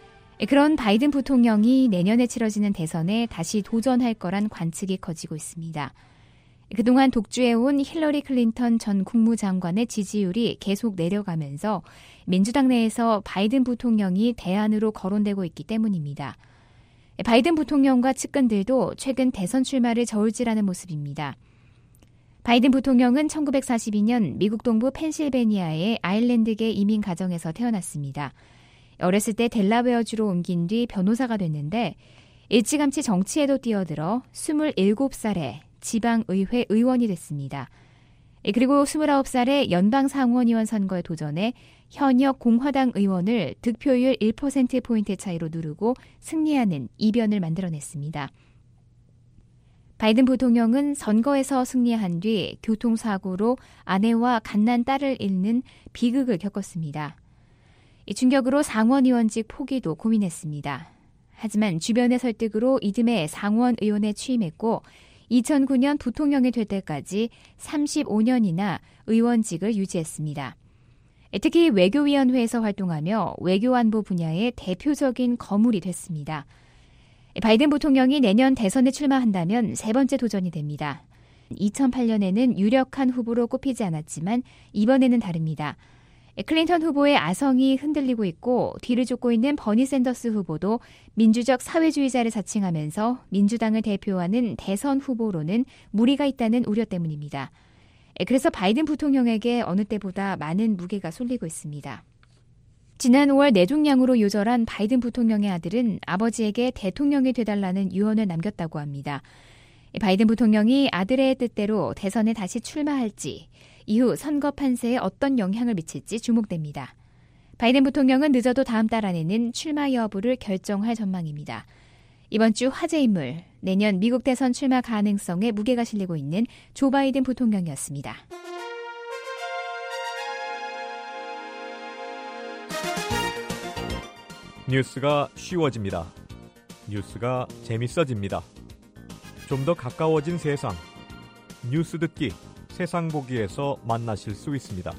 그런 바이든 부통령이 내년에 치러지는 대선에 다시 도전할 거란 관측이 커지고 있습니다. 그동안 독주해온 힐러리 클린턴 전 국무장관의 지지율이 계속 내려가면서 민주당 내에서 바이든 부통령이 대안으로 거론되고 있기 때문입니다. 바이든 부통령과 측근들도 최근 대선 출마를 저울질하는 모습입니다. 바이든 부통령은 1942년 미국 동부 펜실베니아의 아일랜드계 이민 가정에서 태어났습니다. 어렸을 때 델라웨어주로 옮긴 뒤 변호사가 됐는데 일찌감치 정치에도 뛰어들어 27살에 지방의회 의원이 됐습니다. 그리고 29살에 연방상원의원 선거에 도전해 현역 공화당 의원을 득표율 1%포인트 차이로 누르고 승리하는 이변을 만들어냈습니다. 바이든 부통령은 선거에서 승리한 뒤 교통사고로 아내와 갓난 딸을 잃는 비극을 겪었습니다. 이 충격으로 상원의원직 포기도 고민했습니다. 하지만 주변의 설득으로 이듬해 상원의원에 취임했고 2009년 부통령이 될 때까지 35년이나 의원직을 유지했습니다. 특히 외교위원회에서 활동하며 외교안보 분야의 대표적인 거물이 됐습니다. 바이든 부통령이 내년 대선에 출마한다면 세 번째 도전이 됩니다. 2008년에는 유력한 후보로 꼽히지 않았지만 이번에는 다릅니다. 클린턴 후보의 아성이 흔들리고 있고 뒤를 쫓고 있는 버니 샌더스 후보도 민주적 사회주의자를 자칭하면서 민주당을 대표하는 대선 후보로는 무리가 있다는 우려 때문입니다. 그래서 바이든 부통령에게 어느 때보다 많은 무게가 쏠리고 있습니다. 지난 5월 내종량으로 요절한 바이든 부통령의 아들은 아버지에게 대통령이 되달라는 유언을 남겼다고 합니다. 바이든 부통령이 아들의 뜻대로 대선에 다시 출마할지 이후 선거 판세에 어떤 영향을 미칠지 주목됩니다. 바이든 부통령은 늦어도 다음 달 안에는 출마 여부를 결정할 전망입니다. 이번 주 화제 인물, 내년 미국 대선 출마 가능성에 무게가 실리고 있는 조 바이든 부통령이었습니다. 뉴스가 쉬워집니다. 뉴스가 재밌어집니다. 좀 더 가까워진 세상. 뉴스 듣기 세상 보기에서 만나실 수 있습니다.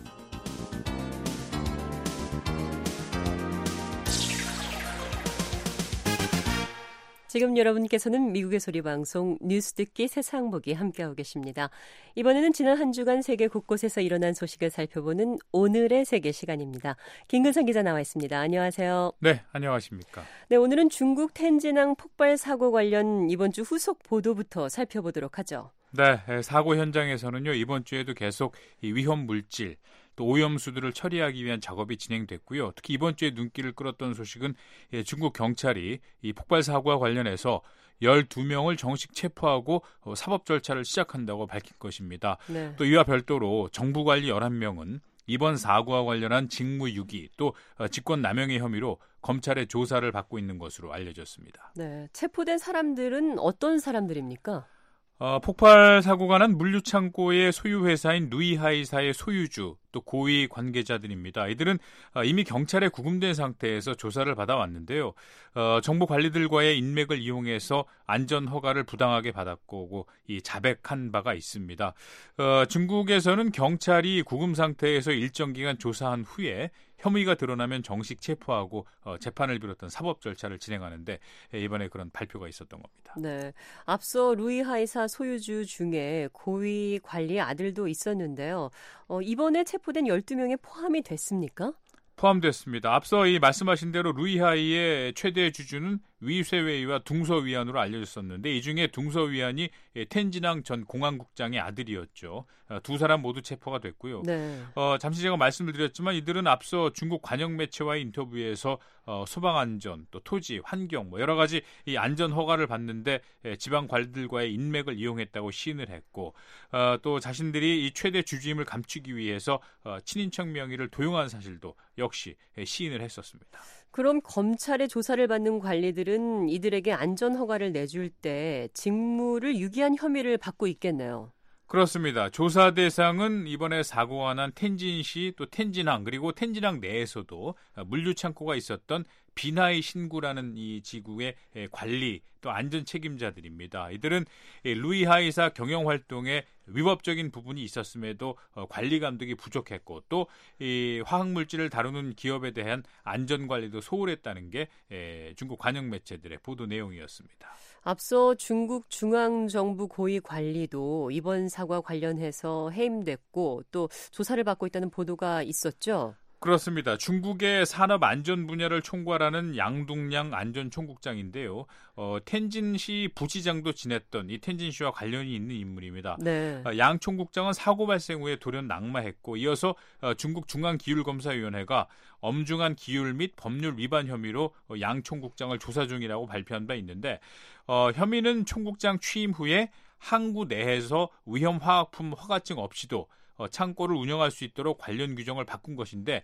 지금 여러분께서는 미국의 소리 방송 뉴스 듣기 세상 보기 함께하고 계십니다. 이번에는 지난 한 주간 세계 곳곳에서 일어난 소식을 살펴보는 오늘의 세계 시간입니다. 김근성 기자 나와 있습니다. 안녕하세요. 네, 안녕하십니까. 네, 오늘은 중국 텐진항 폭발 사고 관련 이번 주 후속 보도부터 살펴보도록 하죠. 네, 사고 현장에서는요, 이번 주에도 계속 이 위험 물질, 또 오염수들을 처리하기 위한 작업이 진행됐고요. 특히 이번 주에 눈길을 끌었던 소식은 중국 경찰이 이 폭발 사고와 관련해서 12명을 정식 체포하고 사법 절차를 시작한다고 밝힌 것입니다. 네. 또 이와 별도로 정부 관리 11명은 이번 사고와 관련한 직무유기 또 직권남용의 혐의로 검찰의 조사를 받고 있는 것으로 알려졌습니다. 네, 체포된 사람들은 어떤 사람들입니까? 폭발 사고가 난 물류창고의 소유회사인 루이하이사의 소유주 또 고위 관계자들입니다. 이들은 이미 경찰에 구금된 상태에서 조사를 받아왔는데요. 정부 관리들과의 인맥을 이용해서 안전허가를 부당하게 받았고 이 자백한 바가 있습니다. 중국에서는 경찰이 구금 상태에서 일정 기간 조사한 후에 혐의가 드러나면 정식 체포하고 재판을 비롯한 사법 절차를 진행하는데 이번에 그런 발표가 있었던 겁니다. 네, 앞서 루이하이사 소유주 중에 고위 관리 아들도 있었는데요. 이번에 체포된 12명에 포함이 됐습니까? 포함됐습니다. 앞서 이 말씀하신 대로 루이하이의 최대 주주는 위쇄웨이와 둥서위안으로 알려졌었는데 이 중에 둥서위안이 텐진항 전 공항국장의 아들이었죠. 두 사람 모두 체포가 됐고요. 네. 잠시 제가 말씀을 드렸지만 이들은 앞서 중국 관영 매체와의 인터뷰에서 소방안전, 또 토지, 환경 여러 가지 이 안전 허가를 받는데 지방 관리들과의 인맥을 이용했다고 시인을 했고 또 자신들이 이 최대 주주임을 감추기 위해서 친인척 명의를 도용한 사실도 역시 시인을 했었습니다. 그럼 검찰의 조사를 받는 관리들은 이들에게 안전 허가를 내줄 때 직무를 유기한 혐의를 받고 있겠네요. 그렇습니다. 조사 대상은 이번에 사고가 난 텐진시 또 텐진항 그리고 텐진항 내에서도 물류창고가 있었던 비나이 신구라는 이 지구의 관리 또 안전 책임자들입니다. 이들은 루이하이사 경영 활동에 위법적인 부분이 있었음에도 관리 감독이 부족했고 또 이 화학물질을 다루는 기업에 대한 안전 관리도 소홀했다는 게 중국 관영 매체들의 보도 내용이었습니다. 앞서 중국 중앙정부 고위 관리도 이번 사고와 관련해서 해임됐고 또 조사를 받고 있다는 보도가 있었죠. 그렇습니다. 중국의 산업 안전 분야를 총괄하는 양동량 안전총국장인데요. 텐진시 부시장도 지냈던 이 텐진시와 관련이 있는 인물입니다. 네. 양 총국장은 사고 발생 후에 돌연 낙마했고 이어서 중국 중앙기율검사위원회가 엄중한 기율 및 법률 위반 혐의로 양 총국장을 조사 중이라고 발표한 바 있는데 혐의는 총국장 취임 후에 항구 내에서 위험 화학품 허가증 없이도 창고를 운영할 수 있도록 관련 규정을 바꾼 것인데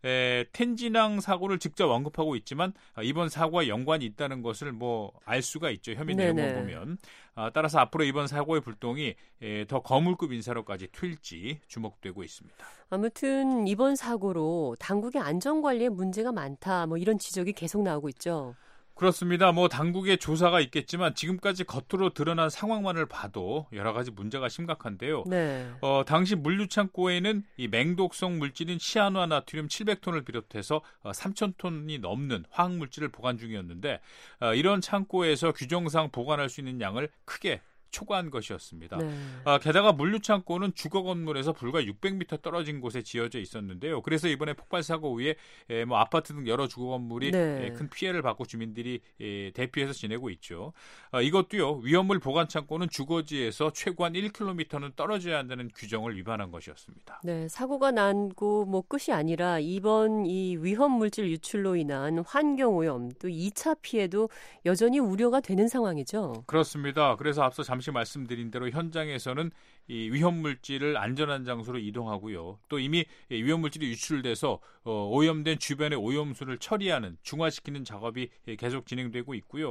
텐진항 사고를 직접 언급하고 있지만 이번 사고와 연관이 있다는 것을 알 수가 있죠. 혐의 내용을 보면. 따라서 앞으로 이번 사고의 불똥이 더 거물급 인사로까지 튈지 주목되고 있습니다. 아무튼 이번 사고로 당국의 안전관리에 문제가 많다 이런 지적이 계속 나오고 있죠. 그렇습니다. 당국의 조사가 있겠지만 지금까지 겉으로 드러난 상황만을 봐도 여러 가지 문제가 심각한데요. 네. 당시 물류창고에는 이 맹독성 물질인 시아누아나트륨 700톤을 비롯해서 3,000톤이 넘는 화학물질을 보관 중이었는데 이런 창고에서 규정상 보관할 수 있는 양을 크게 초과한 것이었습니다. 네. 게다가 물류창고는 주거 건물에서 불과 600m 떨어진 곳에 지어져 있었는데요. 그래서 이번에 폭발 사고 후에 아파트 등 여러 주거 건물이 큰 피해를 받고 주민들이 대피해서 지내고 있죠. 이것도요. 위험물 보관 창고는 주거지에서 최소한 1km는 떨어져야 한다는 규정을 위반한 것이었습니다. 네, 사고가 난고 끝이 아니라 이번 이 위험 물질 유출로 인한 환경 오염 또 2차 피해도 여전히 우려가 되는 상황이죠. 그렇습니다. 그래서 앞서 잠시 말씀드린 대로 현장에서는 이 위험물질을 안전한 장소로 이동하고요. 또 이미 위험물질이 유출돼서 오염된 주변의 오염수를 처리하는 중화시키는 작업이 계속 진행되고 있고요.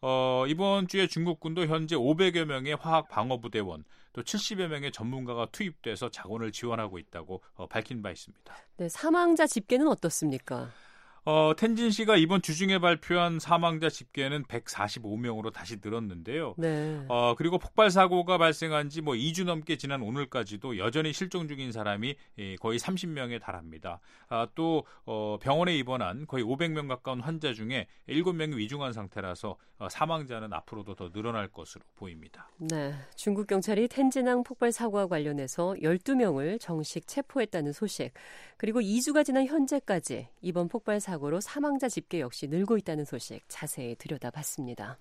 이번 주에 중국군도 현재 500여 명의 화학방어부대원 또 70여 명의 전문가가 투입돼서 자원을 지원하고 있다고 밝힌 바 있습니다. 네, 사망자 집계는 어떻습니까? 텐진시가 이번 주중에 발표한 사망자 집계는 145명으로 다시 늘었는데요. 네. 그리고 폭발 사고가 발생한 지 2주 넘게 지난 오늘까지도 여전히 실종 중인 사람이 거의 30명에 달합니다. 또 병원에 입원한 거의 500명 가까운 환자 중에 7명이 위중한 상태라서 사망자는 앞으로도 더 늘어날 것으로 보입니다. 네, 중국 경찰이 텐진항 폭발 사고와 관련해서 12명을 정식 체포했다는 소식, 그리고 2주가 지난 현재까지 이번 폭발 사고로 사망자 집계 역시 늘고 있다는 소식 자세히 들여다봤습니다.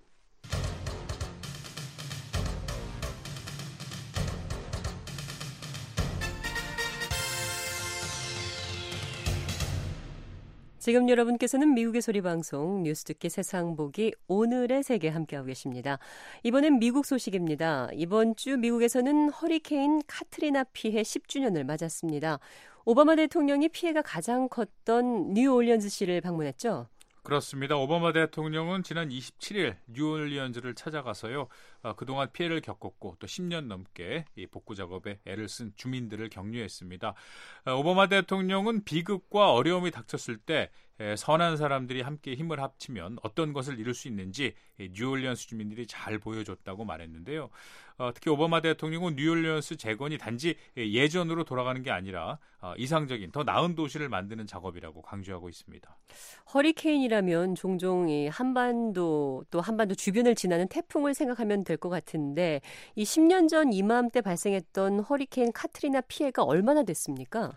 지금 여러분께서는 미국의 소리 방송 뉴스 듣기 세상 보기 오늘의 세계 함께하고 계십니다. 이번엔 미국 소식입니다. 이번 주 미국에서는 허리케인 카트리나 피해 10주년을 맞았습니다. 오바마 대통령이 피해가 가장 컸던 뉴올리언스시를 방문했죠. 그렇습니다. 오바마 대통령은 지난 27일 뉴올리언즈를 찾아가서요. 그동안 피해를 겪었고 또 10년 넘게 이 복구 작업에 애를 쓴 주민들을 격려했습니다. 오바마 대통령은 비극과 어려움이 닥쳤을 때 선한 사람들이 함께 힘을 합치면 어떤 것을 이룰 수 있는지 뉴올리언스 주민들이 잘 보여줬다고 말했는데요. 특히 오바마 대통령은 뉴올리언스 재건이 단지 예전으로 돌아가는 게 아니라 이상적인 더 나은 도시를 만드는 작업이라고 강조하고 있습니다. 허리케인이라면 종종 이 한반도 또 한반도 주변을 지나는 태풍을 생각하면 될 것 같은데 이 10년 전 이맘때 발생했던 허리케인 카트리나 피해가 얼마나 됐습니까?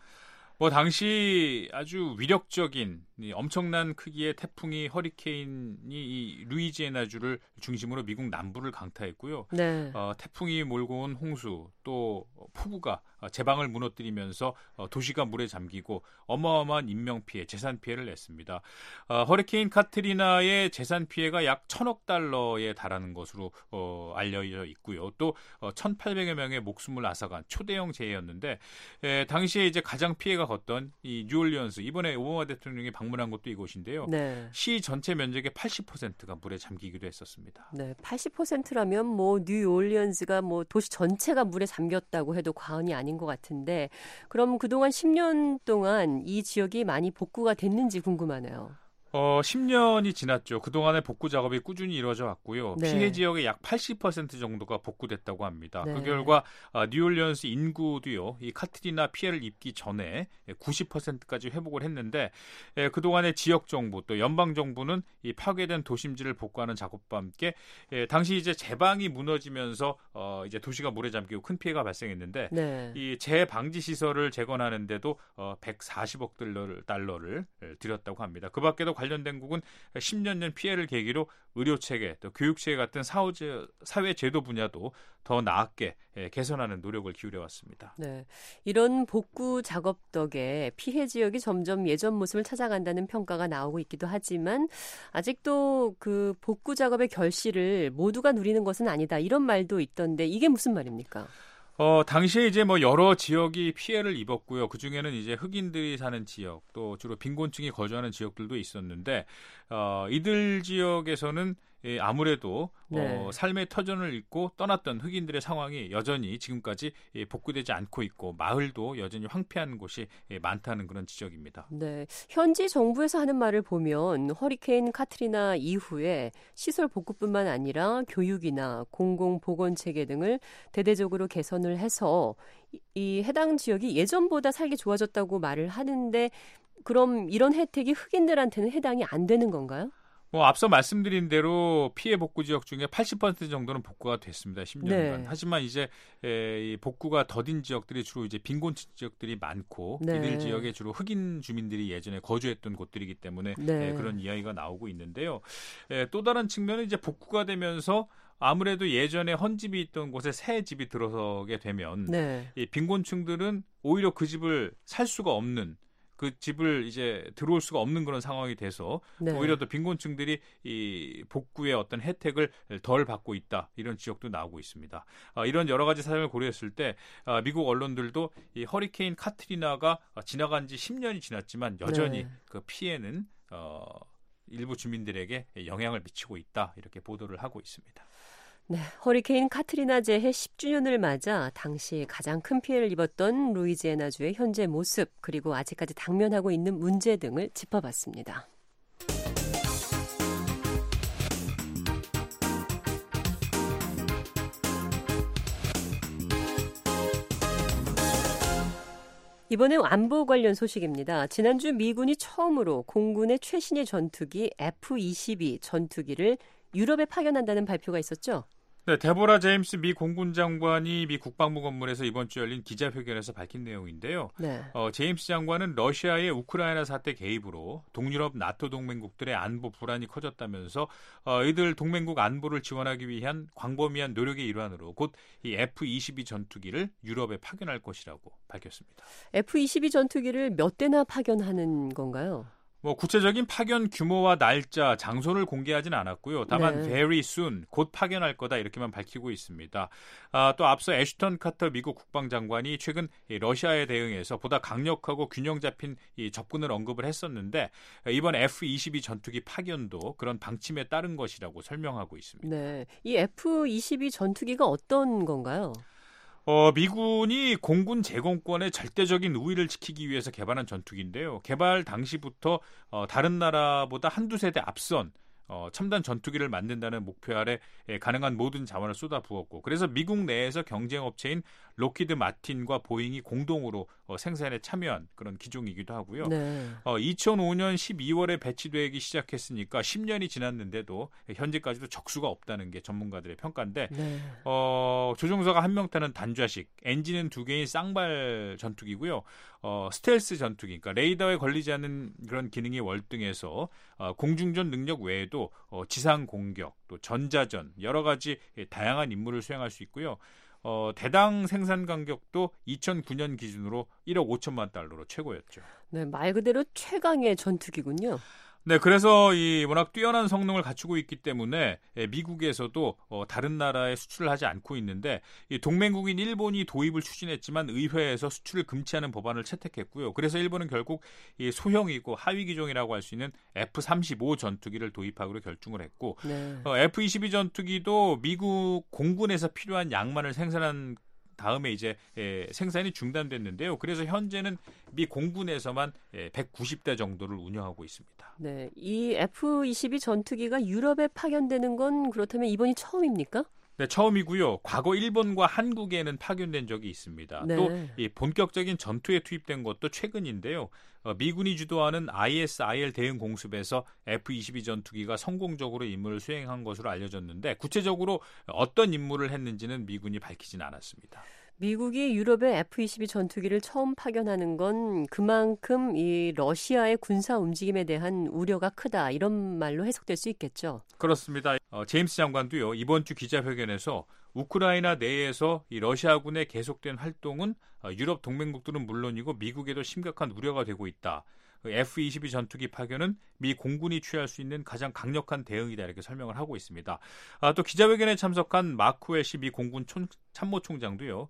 당시 아주 위력적인 엄청난 크기의 태풍이 허리케인이 이 루이지애나주를 중심으로 미국 남부를 강타했고요. 네. 태풍이 몰고 온 홍수 또 폭우가 제방을 무너뜨리면서 도시가 물에 잠기고 어마어마한 인명피해, 재산피해를 냈습니다. 허리케인 카트리나의 재산피해가 약 1,000억 달러에 달하는 것으로 알려져 있고요. 또 1,800여 명의 목숨을 앗아간 초대형 재해였는데 당시에 이제 가장 피해가 컸던 이 뉴올리언스, 이번에 오바마 대통령이 방문한 곳도 이곳인데요. 네. 시 전체 면적의 80%가 물에 잠기기도 했었습니다. 네, 80%라면 뭐 뉴올리언스가 뭐 도시 전체가 물에 잠겼다고 해도 과언이 아닌 것 같은데 그럼 그동안 10년 동안 이 지역이 많이 복구가 됐는지 궁금하네요. 10년이 지났죠. 그동안의 복구 작업이 꾸준히 이루어져 왔고요. 네. 피해 지역의 약 80% 정도가 복구됐다고 합니다. 네. 그 결과 뉴올리언스 인구도요. 이 카트리나 피해를 입기 전에 90%까지 회복을 했는데 그동안의 지역 정부 또 연방 정부는 이 파괴된 도심지를 복구하는 작업과 함께 당시 이제 제방이 무너지면서 이제 도시가 물에 잠기고 큰 피해가 발생했는데 네. 이 재방지 시설을 재건하는데도 140억 달러를 들였다고 합니다. 그 밖에도 관련된 국은 10년 전 피해를 계기로 의료체계, 또 교육체계 같은 사회제도 분야도 더 나았게 개선하는 노력을 기울여왔습니다. 네, 이런 복구 작업 덕에 피해 지역이 점점 예전 모습을 찾아간다는 평가가 나오고 있기도 하지만 아직도 그 복구 작업의 결실을 모두가 누리는 것은 아니다. 이런 말도 있던데 이게 무슨 말입니까? 당시에 이제 뭐 여러 지역이 피해를 입었고요. 그 중에는 이제 흑인들이 사는 지역, 또 주로 빈곤층이 거주하는 지역들도 있었는데, 이들 지역에서는 아무래도 네. 삶의 터전을 잃고 떠났던 흑인들의 상황이 여전히 지금까지 복구되지 않고 있고 마을도 여전히 황폐한 곳이 많다는 그런 지적입니다. 네, 현지 정부에서 하는 말을 보면 허리케인 카트리나 이후에 시설 복구뿐만 아니라 교육이나 공공보건체계 등을 대대적으로 개선을 해서 이 해당 지역이 예전보다 살기 좋아졌다고 말을 하는데 그럼 이런 혜택이 흑인들한테는 해당이 안 되는 건가요? 앞서 말씀드린 대로 피해 복구 지역 중에 80% 정도는 복구가 됐습니다. 10년간. 네. 하지만 이제 이 복구가 더딘 지역들이 주로 이제 빈곤층 지역들이 많고 네. 이들 지역에 주로 흑인 주민들이 예전에 거주했던 곳들이기 때문에 네. 그런 이야기가 나오고 있는데요. 또 다른 측면은 이제 복구가 되면서 아무래도 예전에 헌집이 있던 곳에 새 집이 들어서게 되면 네. 이 빈곤층들은 오히려 그 집을 살 수가 없는 그 집을 이제 들어올 수가 없는 그런 상황이 돼서 네. 오히려 더 빈곤층들이 이 복구의 어떤 혜택을 덜 받고 있다 이런 지역도 나오고 있습니다. 이런 여러 가지 사정을 고려했을 때 미국 언론들도 이 허리케인 카트리나가 지나간 지 10년이 지났지만 여전히 네. 그 피해는 일부 주민들에게 영향을 미치고 있다 이렇게 보도를 하고 있습니다. 네, 허리케인 카트리나 재해 10주년을 맞아 당시 가장 큰 피해를 입었던 루이지애나주의 현재 모습 그리고 아직까지 당면하고 있는 문제 등을 짚어봤습니다. 이번엔 안보 관련 소식입니다. 지난주 미군이 처음으로 공군의 최신의 전투기 F-22 전투기를 유럽에 파견한다는 발표가 있었죠? 네, 데보라 제임스 미 공군 장관이 미 국방부 건물에서 이번 주 열린 기자회견에서 밝힌 내용인데요. 네. 제임스 장관은 러시아의 우크라이나 사태 개입으로 동유럽 나토 동맹국들의 안보 불안이 커졌다면서 이들 동맹국 안보를 지원하기 위한 광범위한 노력의 일환으로 곧 이 F-22 전투기를 유럽에 파견할 것이라고 밝혔습니다. F-22 전투기를 몇 대나 파견하는 건가요? 뭐 구체적인 파견 규모와 날짜, 장소를 공개하진 않았고요. 다만 네. very soon, 곧 파견할 거다 이렇게만 밝히고 있습니다. 또 앞서 애슈턴 카터 미국 국방장관이 최근 러시아에 대응해서 보다 강력하고 균형 잡힌 이 접근을 언급을 했었는데 이번 F-22 전투기 파견도 그런 방침에 따른 것이라고 설명하고 있습니다. 네, 이 F-22 전투기가 어떤 건가요? 미군이 공군 제공권의 절대적인 우위를 지키기 위해서 개발한 전투기인데요. 개발 당시부터 다른 나라보다 한두 세대 앞선 첨단 전투기를 만든다는 목표 아래 가능한 모든 자원을 쏟아부었고, 그래서 미국 내에서 경쟁업체인 록히드 마틴과 보잉이 공동으로 생산에 참여한 그런 기종이기도 하고요. 네. 2005년 12월에 배치되기 시작했으니까 10년이 지났는데도 현재까지도 적수가 없다는 게 전문가들의 평가인데 네. 조종사가 한 명 타는 단좌식, 엔진은 2개인 쌍발 전투기고요. 스텔스 전투기, 그러니까 레이더에 걸리지 않는 그런 기능이 월등해서 공중전 능력 외에도 지상 공격, 또 전자전, 여러 가지 다양한 임무를 수행할 수 있고요. 대당 생산 간격도 2009년 기준으로 1억 5천만 달러로 최고였죠. 네, 말 그대로 최강의 전투기군요. 네, 그래서 이 워낙 뛰어난 성능을 갖추고 있기 때문에 미국에서도 다른 나라에 수출을 하지 않고 있는데, 이 동맹국인 일본이 도입을 추진했지만 의회에서 수출을 금지하는 법안을 채택했고요. 그래서 일본은 결국 이 소형이고 하위 기종이라고 할 수 있는 F-35 전투기를 도입하기로 결정을 했고, 네. F-22 전투기도 미국 공군에서 필요한 양만을 생산한 다음에 이제 생산이 중단됐는데요. 그래서 현재는 미 공군에서만 190대 정도를 운영하고 있습니다. 네, 이 F-22 전투기가 유럽에 파견되는 건 그렇다면 이번이 처음입니까? 네, 처음이고요. 과거 일본과 한국에는 파견된 적이 있습니다. 네. 또 이 본격적인 전투에 투입된 것도 최근인데요. 미군이 주도하는 ISIL 대응 공습에서 F-22 전투기가 성공적으로 임무를 수행한 것으로 알려졌는데, 구체적으로 어떤 임무를 했는지는 미군이 밝히진 않았습니다. 미국이 유럽에 F-22 전투기를 처음 파견하는 건 그만큼 이 러시아의 군사 움직임에 대한 우려가 크다, 이런 말로 해석될 수 있겠죠. 그렇습니다. 제임스 장관도요, 이번 주 기자회견에서 우크라이나 내에서 이 러시아군의 계속된 활동은 유럽 동맹국들은 물론이고 미국에도 심각한 우려가 되고 있다. F-22 전투기 파견은 미 공군이 취할 수 있는 가장 강력한 대응이다, 이렇게 설명을 하고 있습니다. 또 기자회견에 참석한 마크 웰시 미 공군 참모총장도요,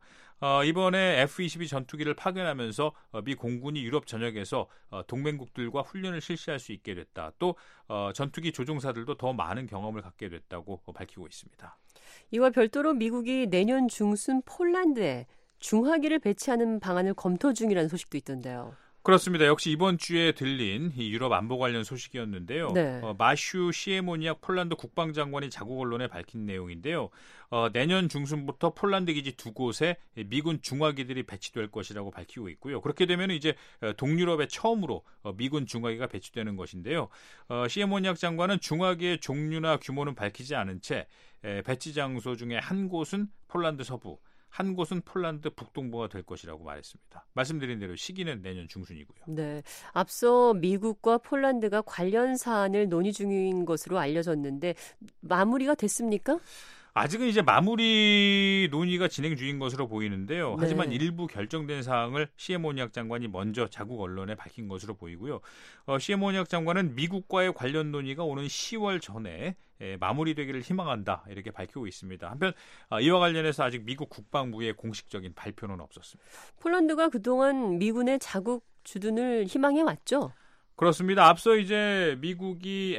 이번에 F-22 전투기를 파견하면서 미 공군이 유럽 전역에서 동맹국들과 훈련을 실시할 수 있게 됐다. 또 전투기 조종사들도 더 많은 경험을 갖게 됐다고 밝히고 있습니다. 이와 별도로 미국이 내년 중순 폴란드에 중화기를 배치하는 방안을 검토 중이라는 소식도 있던데요. 그렇습니다. 역시 이번 주에 들린 이 유럽 안보 관련 소식이었는데요. 네. 마슈 시에모니악 폴란드 국방장관이 자국 언론에 밝힌 내용인데요. 내년 중순부터 폴란드 기지 2곳에 미군 중화기들이 배치될 것이라고 밝히고 있고요. 그렇게 되면 이제 동유럽에 처음으로 미군 중화기가 배치되는 것인데요. 시에모니악 장관은 중화기의 종류나 규모는 밝히지 않은 채 배치 장소 중에 한 곳은 폴란드 서부, 한 곳은 폴란드 북동부가 될 것이라고 말했습니다. 말씀드린 대로 시기는 내년 중순이고요. 네, 앞서 미국과 폴란드가 관련 사안을 논의 중인 것으로 알려졌는데 마무리가 됐습니까? 아직은 이제 마무리 논의가 진행 중인 것으로 보이는데요. 네. 하지만 일부 결정된 사항을 시에모니악 장관이 먼저 자국 언론에 밝힌 것으로 보이고요. 시에모니악 장관은 미국과의 관련 논의가 오는 10월 전에 마무리되기를 희망한다, 이렇게 밝히고 있습니다. 한편 이와 관련해서 아직 미국 국방부의 공식적인 발표는 없었습니다. 폴란드가 그동안 미군의 자국 주둔을 희망해 왔죠? 그렇습니다. 앞서 이제 미국이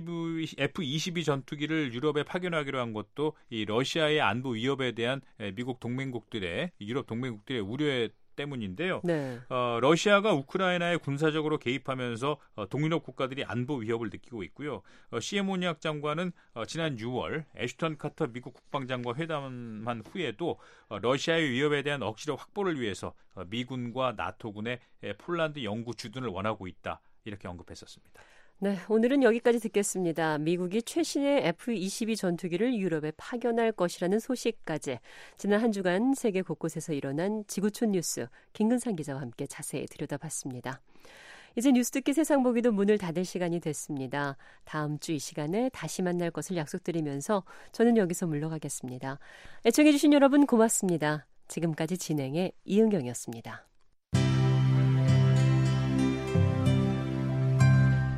F-22 전투기를 유럽에 파견하기로 한 것도 이 러시아의 안보 위협에 대한 미국 동맹국들의, 유럽 동맹국들의 우려 때문인데요. 네. 러시아가 우크라이나에 군사적으로 개입하면서 동유럽 국가들이 안보 위협을 느끼고 있고요. 시에모니악 장관은 지난 6월 애슈턴 카터 미국 국방장관 회담한 후에도 러시아의 위협에 대한 억지력 확보를 위해서 미군과 나토군의 폴란드 영구 주둔을 원하고 있다, 이렇게 언급했었습니다. 네, 오늘은 여기까지 듣겠습니다. 미국이 최신의 F-22 전투기를 유럽에 파견할 것이라는 소식까지 지난 한 주간 세계 곳곳에서 일어난 지구촌 뉴스 김근상 기자와 함께 자세히 들여다봤습니다. 이제 뉴스 듣기 세상 보기도 문을 닫을 시간이 됐습니다. 다음 주 이 시간에 다시 만날 것을 약속드리면서 저는 여기서 물러가겠습니다. 애청해 주신 여러분 고맙습니다. 지금까지 진행의 이은경이었습니다.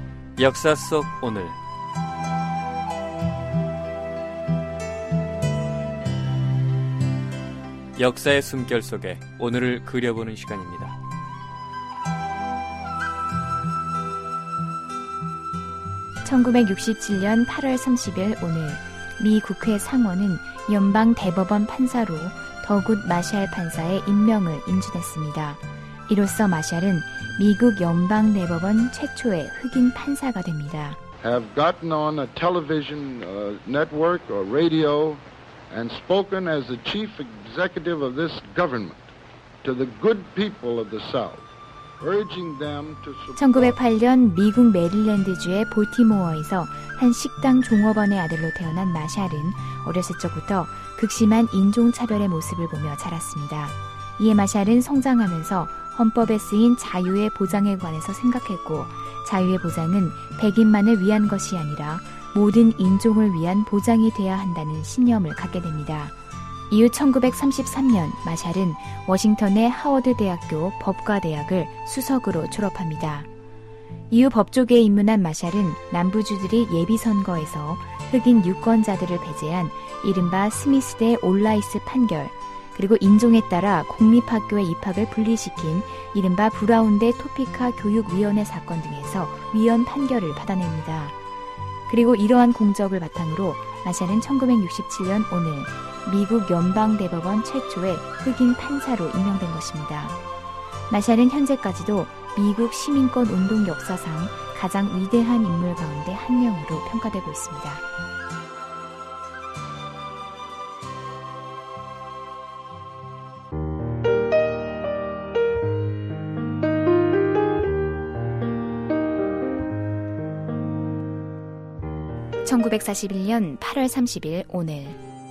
역사 속 오늘. 역사의 숨결 속에 오늘을 그려보는 시간입니다. (1967년 8월 30일) 오늘 미 국회 상원은 연방 대법원 판사로 더굿 마샬 판사의 임명을 인준했습니다. 이로써 마샬은 미국 연방 대법원 최초의 흑인 판사가 됩니다. Have gotten on a television network or radio and spoken as the chief executive of this government to the good people of the South, urging them to support. 1908년 미국 메릴랜드주의 볼티모어에서 한 식당 종업원의 아들로 태어난 마샬은 어렸을 적부터 극심한 인종차별의 모습을 보며 자랐습니다. 이에 마샬은 성장하면서 헌법에 쓰인 자유의 보장에 관해서 생각했고, 자유의 보장은 백인만을 위한 것이 아니라 모든 인종을 위한 보장이 돼야 한다는 신념을 갖게 됩니다. 이후 1933년 마샬은 워싱턴의 하워드 대학교 법과대학을 수석으로 졸업합니다. 이후 법조계에 입문한 마샬은 남부주들이 예비선거에서 흑인 유권자들을 배제한 이른바 스미스대 올라이스 판결, 그리고 인종에 따라 공립학교의 입학을 분리시킨 이른바 브라운대 토피카 교육위원회 사건 등에서 위헌 판결을 받아냅니다. 그리고 이러한 공적을 바탕으로 마샬은 1967년 오늘 미국 연방대법원 최초의 흑인 판사로 임명된 것입니다. 마샬은 현재까지도 미국 시민권 운동 역사상 가장 위대한 인물 가운데 한 명으로 평가되고 있습니다. (1941년 8월 30일) 오늘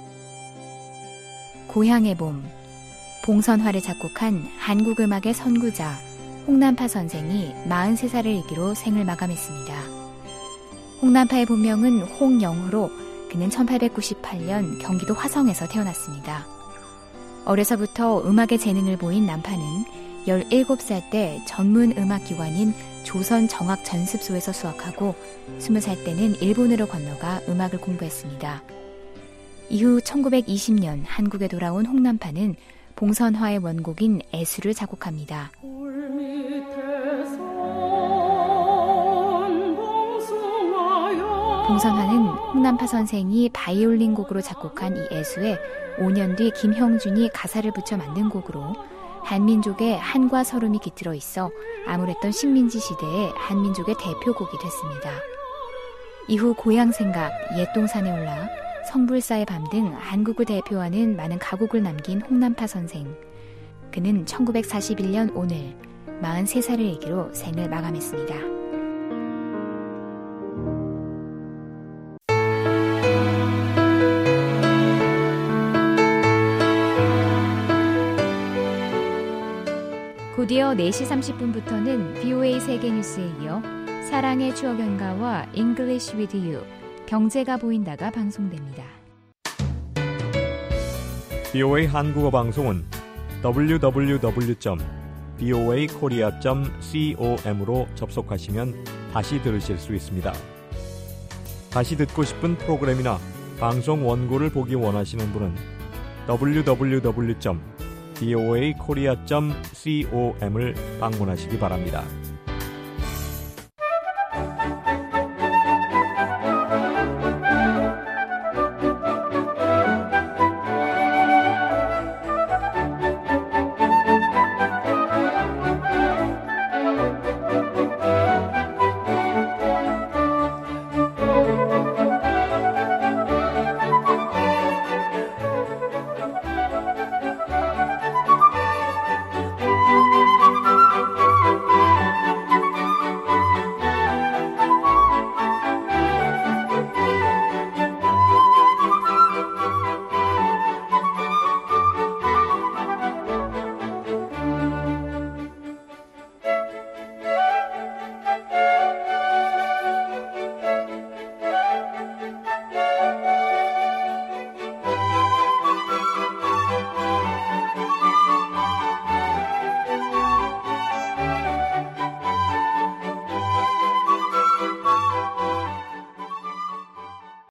고향의 봄, 봉선화를 작곡한 한국음악의 선구자 홍남파 선생이 43살을 일기로 생을 마감했습니다. 홍남파의 본명은 홍영후로 그는 1898년 경기도 화성에서 태어났습니다. 어려서부터 음악의 재능을 보인 남파는 17살 때 전문 음악기관인 조선정악전습소에서 수학하고 20살 때는 일본으로 건너가 음악을 공부했습니다. 이후 1920년 한국에 돌아온 홍남파는 봉선화의 원곡인 애수를 작곡합니다. 봉선화는 홍남파 선생이 바이올린 곡으로 작곡한 이 애수에 5년 뒤 김형준이 가사를 붙여 만든 곡으로 한민족의 한과 서름이 깃들어 있어 암울했던 식민지 시대의 한민족의 대표곡이 됐습니다. 이후 고향생각, 옛동산에 올라 성불사의 밤 등 한국을 대표하는 많은 가곡을 남긴 홍남파 선생. 그는 1941년 오늘 43살을 일기로 생을 마감했습니다. 곧이어 4시 30분부터는 VOA 세계뉴스에 이어 사랑의 추억 연가와 English with You, 경제가 보인다가 방송됩니다. VOA 한국어 방송은 www.voakorea.com으로 접속하시면 다시 들으실 수 있습니다. 다시 듣고 싶은 프로그램이나 방송 원고를 보기 원하시는 분은 www.voakorea.com을 방문하시기 바랍니다.